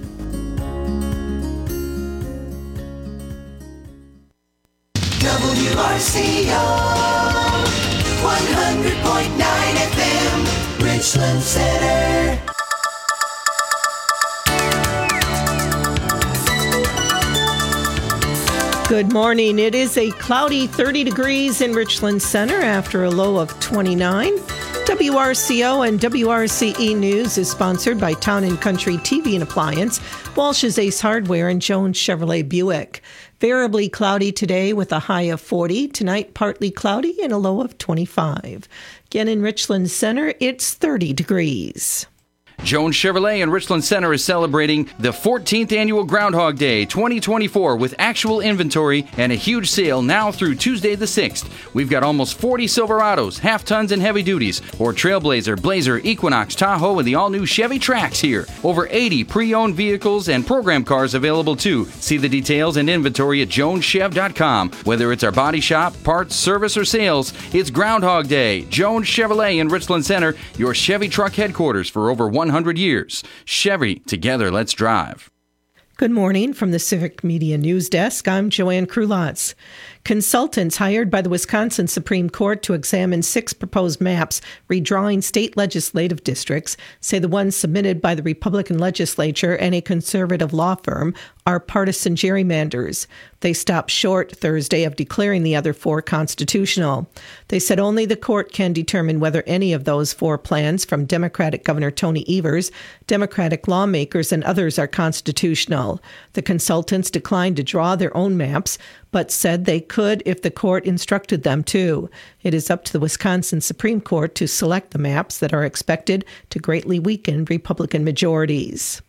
A: W R C O one hundred point nine F M Richland Center.
X: Good morning. It is a cloudy thirty degrees in Richland Center after a low of twenty-nine.
J: W R C O and W R C E News is sponsored by Town and Country T V and Appliance, Walsh's Ace Hardware, and Jones Chevrolet Buick. Variably cloudy today with a high of forty. Tonight, partly cloudy and a low of twenty-five. Again, in Richland Center, it's thirty degrees.
K: Jones Chevrolet in Richland Center is celebrating the fourteenth Annual Groundhog Day twenty twenty-four with actual inventory and a huge sale now through Tuesday the sixth. We've got almost forty Silverados, half-tons and heavy duties, or Trailblazer, Blazer, Equinox, Tahoe, and the all-new Chevy Trax here. Over eighty pre-owned vehicles and program cars available too. See the details and inventory at jones chev dot com. Whether it's our body shop, parts, service, or sales, it's Groundhog Day. Jones Chevrolet in Richland Center, your Chevy truck headquarters for over one hundred years. Chevy, together let's drive.
J: Good morning from the Civic Media News Desk. I'm Joanne Krulotz. Consultants hired by the Wisconsin Supreme Court to examine six proposed maps redrawing state legislative districts say the ones submitted by the Republican legislature and a conservative law firm are partisan gerrymanders. They stopped short Thursday of declaring the other four constitutional. They said only the court can determine whether any of those four plans from Democratic Governor Tony Evers, Democratic lawmakers, and others are constitutional. The consultants declined to draw their own maps, but said they could if the court instructed them to. It is up to the Wisconsin Supreme Court to select the maps that are expected to greatly weaken Republican majorities.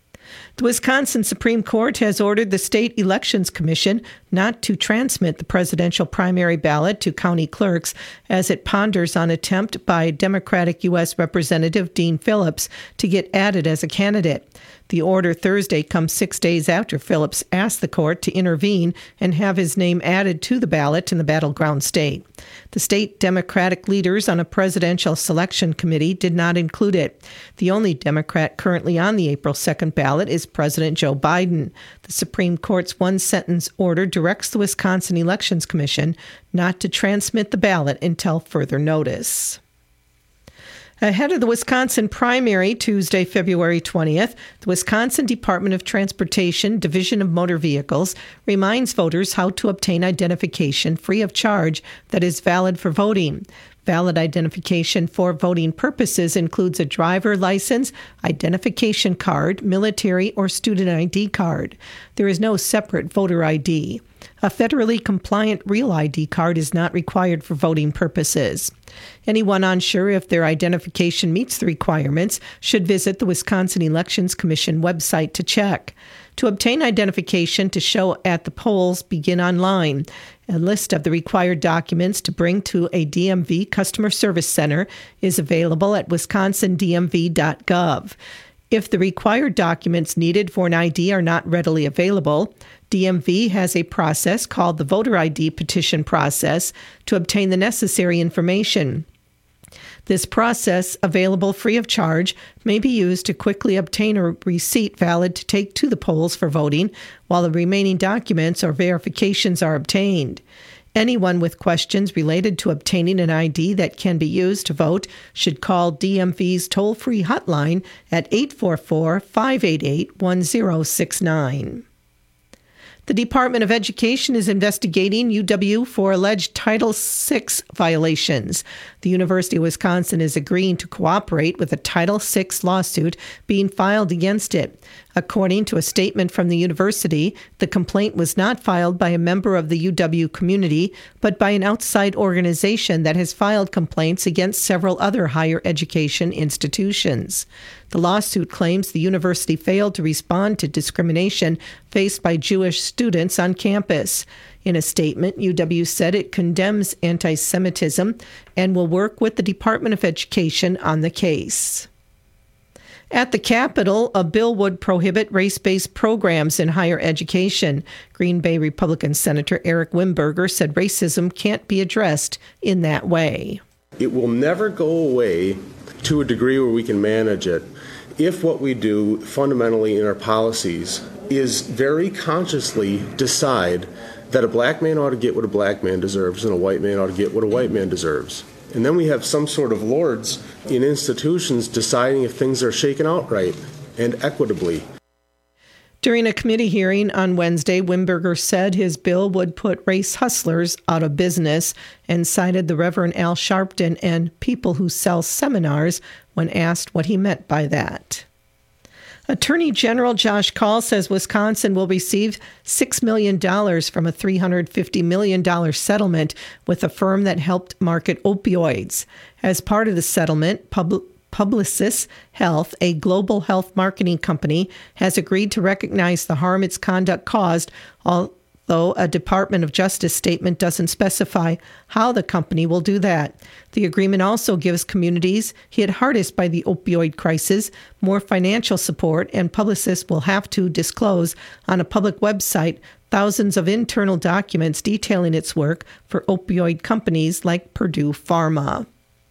J: The Wisconsin Supreme Court has ordered the State Elections Commission not to transmit the presidential primary ballot to county clerks as it ponders on attempt by Democratic U S Representative Dean Phillips to get added as a candidate. The order Thursday comes six days after Phillips asked the court to intervene and have his name added to the ballot in the battleground state. The state Democratic leaders on a presidential selection committee did not include it. The only Democrat currently on the April second ballot is President Joe Biden. The Supreme Court's one-sentence order directs the Wisconsin Elections Commission not to transmit the ballot until further notice. Ahead of the Wisconsin primary, Tuesday, February twentieth, the Wisconsin Department of Transportation Division of Motor Vehicles reminds voters how to obtain identification free of charge that is valid for voting. Valid identification for voting purposes includes a driver license, identification card, military, or student I D card. There is no separate voter I D. A federally compliant real I D card is not required for voting purposes. Anyone unsure if their identification meets the requirements should visit the Wisconsin Elections Commission website to check. To obtain identification to show at the polls, begin online. A list of the required documents to bring to a D M V customer service center is available at wisconsin d m v dot gov. If the required documents needed for an I D are not readily available, D M V has a process called the Voter I D Petition Process to obtain the necessary information. This process, available free of charge, may be used to quickly obtain a receipt valid to take to the polls for voting while the remaining documents or verifications are obtained. Anyone with questions related to obtaining an I D that can be used to vote should call D M V's toll-free hotline at eight four four, five eight eight, one zero six nine. The Department of Education is investigating U W for alleged Title six violations. The University of Wisconsin is agreeing to cooperate with a Title six lawsuit being filed against it. According to a statement from the university, the complaint was not filed by a member of the U W community, but by an outside organization that has filed complaints against several other higher education institutions. The lawsuit claims the university failed to respond to discrimination faced by Jewish students on campus. In a statement, U W said it condemns anti-Semitism and will work with the Department of Education on the case. At the Capitol, a bill would prohibit race-based programs in higher education. Green Bay Republican Senator Eric Wimberger said racism can't be addressed in that way.
M: It will never go away to a degree where we can manage it if what we do fundamentally in our policies is very consciously decide that a black man ought to get what a black man deserves and a white man ought to get what a white man deserves. And then we have some sort of lords in institutions deciding if things are shaken out right and equitably.
J: During a committee hearing on Wednesday, Wimberger said his bill would put race hustlers out of business and cited the Reverend Al Sharpton and people who sell seminars when asked what he meant by that. Attorney General Josh Kaul says Wisconsin will receive six million dollars from a three hundred fifty million dollars settlement with a firm that helped market opioids. As part of the settlement, Pub- Publicis Health, a global health marketing company, has agreed to recognize the harm its conduct caused, although a Department of Justice statement doesn't specify how the company will do that. The agreement also gives communities hit hardest by the opioid crisis more financial support, and Publicis will have to disclose on a public website thousands of internal documents detailing its work for opioid companies like Purdue Pharma.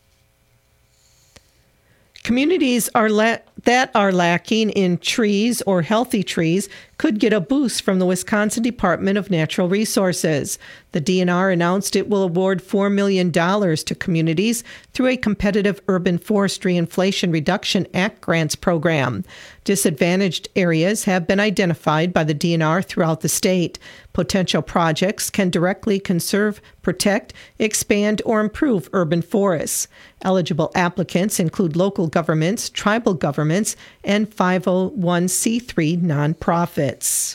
J: Communities are la- that are lacking in trees or healthy trees could get a boost from the Wisconsin Department of Natural Resources. The D N R announced it will award four million dollars to communities through a competitive Urban Forestry Inflation Reduction Act grants program. Disadvantaged areas have been identified by the D N R throughout the state. Potential projects can directly conserve, protect, expand, or improve urban forests. Eligible applicants include local governments, tribal governments, and five oh one c three nonprofits.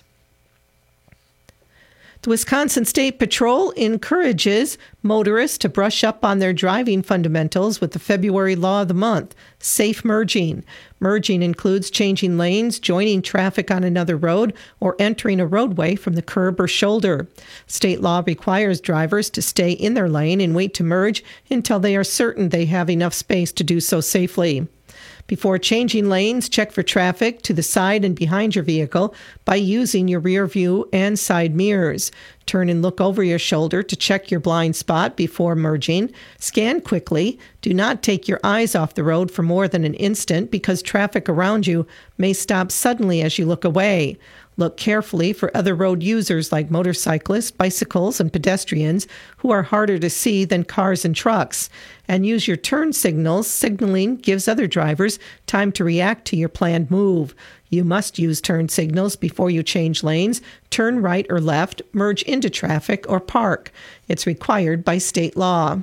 J: The Wisconsin State Patrol encourages motorists to brush up on their driving fundamentals with the February Law of the Month, Safe Merging. Merging includes changing lanes, joining traffic on another road, or entering a roadway from the curb or shoulder. State law requires drivers to stay in their lane and wait to merge until they are certain they have enough space to do so safely. Before changing lanes, check for traffic to the side and behind your vehicle by using your rear view and side mirrors. Turn and look over your shoulder to check your blind spot before merging. Scan quickly. Do not take your eyes off the road for more than an instant because traffic around you may stop suddenly as you look away. Look carefully for other road users like motorcyclists, bicycles, and pedestrians who are harder to see than cars and trucks. And use your turn signals. Signaling gives other drivers time to react to your planned move. You must use turn signals before you change lanes, turn right or left, merge into traffic, or park. It's required by state law.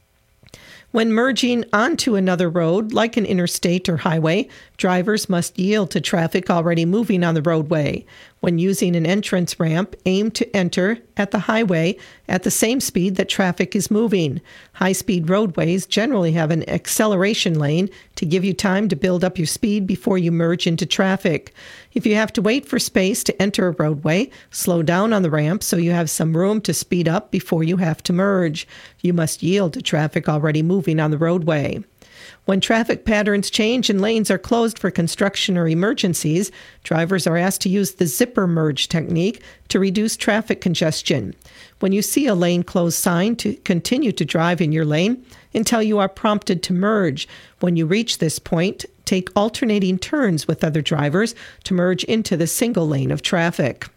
J: When merging onto another road, like an interstate or highway, drivers must yield to traffic already moving on the roadway. When using an entrance ramp, aim to enter at the highway at the same speed that traffic is moving. High-speed roadways generally have an acceleration lane to give you time to build up your speed before you merge into traffic. If you have to wait for space to enter a roadway, slow down on the ramp so you have some room to speed up before you have to merge. You must yield to traffic already moving on the roadway. When traffic patterns change and lanes are closed for construction or emergencies, drivers are asked to use the zipper merge technique to reduce traffic congestion. When you see a lane closed sign, to continue to drive in your lane until you are prompted to merge. When you reach this point, take alternating turns with other drivers to merge into the single lane of traffic.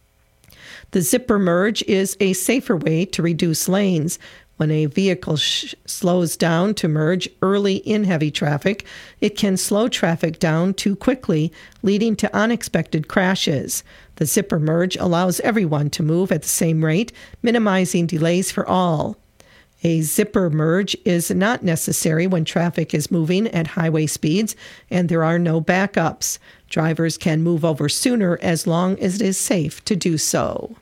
J: The zipper merge is a safer way to reduce lanes. When a vehicle sh- slows down to merge early in heavy traffic, it can slow traffic down too quickly, leading to unexpected crashes. The zipper merge allows everyone to move at the same rate, minimizing delays for all. A zipper merge is not necessary when traffic is moving at highway speeds and there are no backups. Drivers can move over sooner as long as it is safe to do so.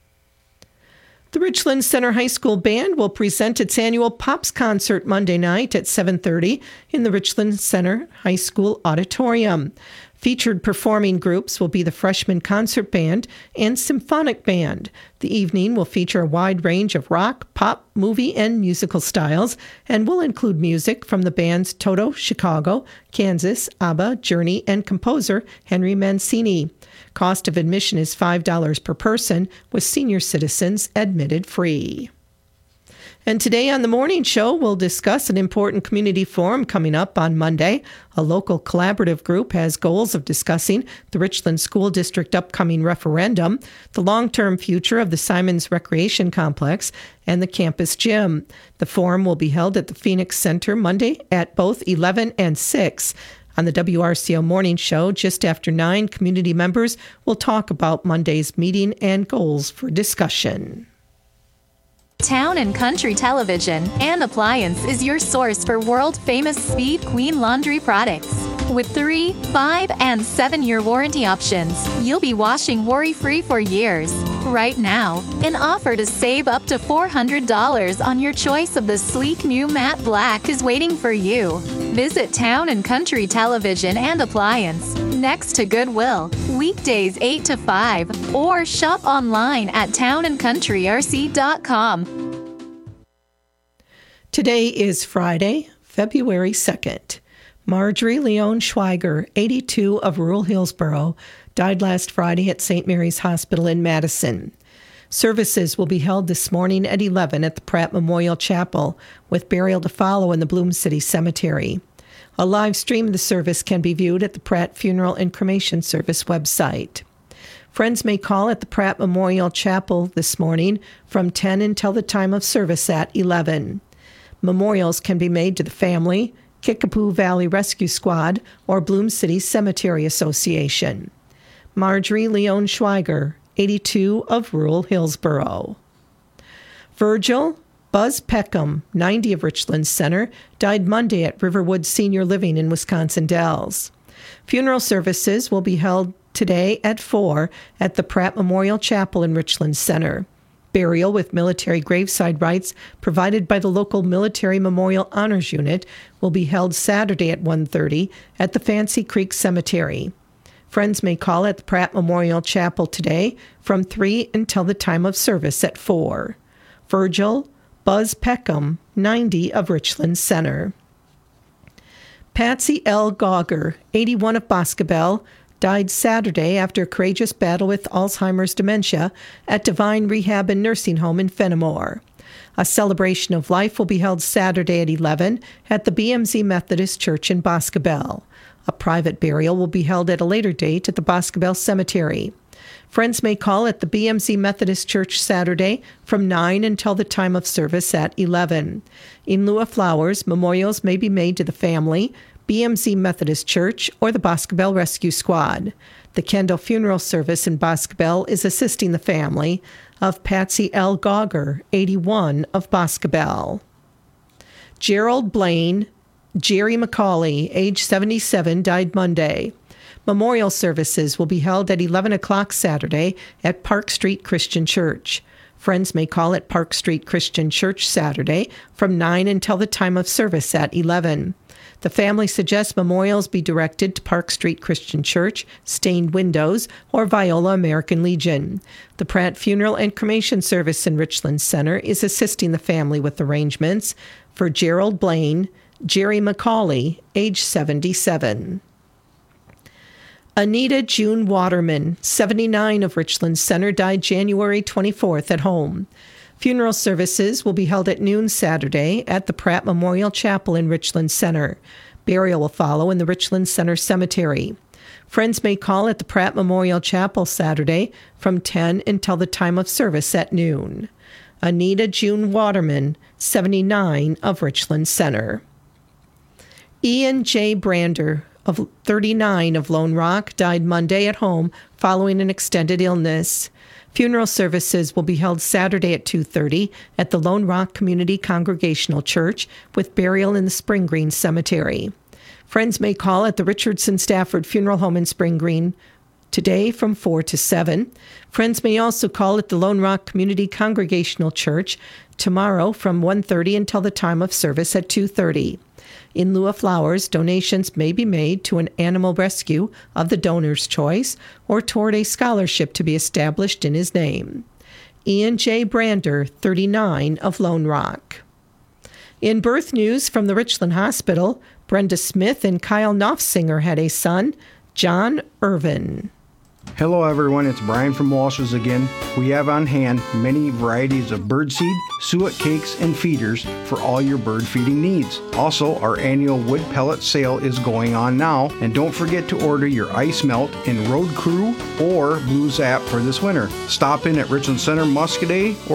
J: The Richland Center High School Band will present its annual Pops concert Monday night at seven thirty in the Richland Center High School Auditorium. Featured performing groups will be the Freshman Concert Band and Symphonic Band. The evening will feature a wide range of rock, pop, movie, and musical styles, and will include music from the bands Toto, Chicago, Kansas, ABBA, Journey, and composer Henry Mancini. Cost of admission is five dollars per person, with senior citizens admitted free. And today on the morning show, we'll discuss an important community forum coming up on Monday. A local collaborative group has goals of discussing the Richland School District upcoming referendum, the long-term future of the Simons Recreation Complex, and the campus gym. The forum will be held at the Phoenix Center Monday at both eleven and six. On the W R C O Morning Show, just after nine, community members will talk about Monday's meeting and goals for discussion.
F: Town and Country Television and Appliance is your source for world-famous Speed Queen laundry products. With three, five, and seven-year warranty options, you'll be washing worry-free for years. Right now, an offer to save up to four hundred dollars on your choice of the sleek new matte black is waiting for you. Visit Town and Country Television and Appliance next to Goodwill, weekdays eight to five, or shop online at town and country r c dot com.
J: Today is Friday, February second. Marjorie Leon Schweiger, eighty-two, of rural Hillsboro, died last Friday at Saint Mary's Hospital in Madison. Services will be held this morning at eleven at the Pratt Memorial Chapel, with burial to follow in the Bloom City Cemetery. A live stream of the service can be viewed at the Pratt Funeral and Cremation Service website. Friends may call at the Pratt Memorial Chapel this morning from ten until the time of service at eleven. Memorials can be made to the family, Kickapoo Valley Rescue Squad, or Bloom City Cemetery Association. Marjorie Leon Schweiger, eighty-two, of rural Hillsboro. Virgil Buzz Peckham, ninety, of Richland Center, died Monday at Riverwood Senior Living in Wisconsin Dells. Funeral services will be held today at four at the Pratt Memorial Chapel in Richland Center. Burial with military graveside rites provided by the local Military Memorial Honors Unit will be held Saturday at one thirty at the Fancy Creek Cemetery. Friends may call at the Pratt Memorial Chapel today from three until the time of service at four. Virgil Buzz Peckham, ninety, of Richland Center. Patsy L. Gauger, eighty-one, of Boscobel, died Saturday after a courageous battle with Alzheimer's dementia at Divine Rehab and Nursing Home in Fenimore. A celebration of life will be held Saturday at eleven at the B M Z Methodist Church in Boscobel. A private burial will be held at a later date at the Boscobel Cemetery. Friends may call at the B M Z Methodist Church Saturday from nine until the time of service at eleven. In lieu of flowers, memorials may be made to the family, B M Z Methodist Church, or the Boscobel Rescue Squad. The Kendall Funeral Service in Boscobel is assisting the family of Patsy L. Gauger, eighty-one, of Boscobel. Gerald Blaine, Jerry McCauley, age seventy-seven, died Monday. Memorial services will be held at eleven o'clock Saturday at Park Street Christian Church. Friends may call at Park Street Christian Church Saturday from nine until the time of service at eleven. The family suggests memorials be directed to Park Street Christian Church, Stained Windows, or Viola American Legion. The Pratt Funeral and Cremation Service in Richland Center is assisting the family with arrangements for Gerald Blaine, Jerry McCauley, age seventy-seven. Anita June Waterman, seventy-nine, of Richland Center, died January twenty-fourth at home. Funeral services will be held at noon Saturday at the Pratt Memorial Chapel in Richland Center. Burial will follow in the Richland Center Cemetery. Friends may call at the Pratt Memorial Chapel Saturday from ten until the time of service at noon. Anita June Waterman, seventy-nine, of Richland Center. Ian J. Brander, of thirty-nine, of Lone Rock, died Monday at home following an extended illness. Funeral services will be held Saturday at two thirty at the Lone Rock Community Congregational Church, with burial in the Spring Green Cemetery. Friends may call at the Richardson Stafford Funeral Home in Spring Green today from four to seven. Friends may also call at the Lone Rock Community Congregational Church tomorrow from one thirty until the time of service at two thirty. In lieu of flowers, donations may be made to an animal rescue of the donor's choice or toward a scholarship to be established in his name. Ian J. Brander, thirty-nine, of Lone Rock. In birth news from the Richland Hospital, Brenda Smith and Kyle Knopfsinger had a son, John Irvin.
N: Hello everyone, it's Brian from Walsh's again. We have on hand many varieties of birdseed, suet cakes, and feeders for all your bird feeding needs. Also, our annual wood pellet sale is going on now, and don't forget to order your ice melt in Road Crew or Blue Zap for this winter. Stop in at Richland Center Muscadet or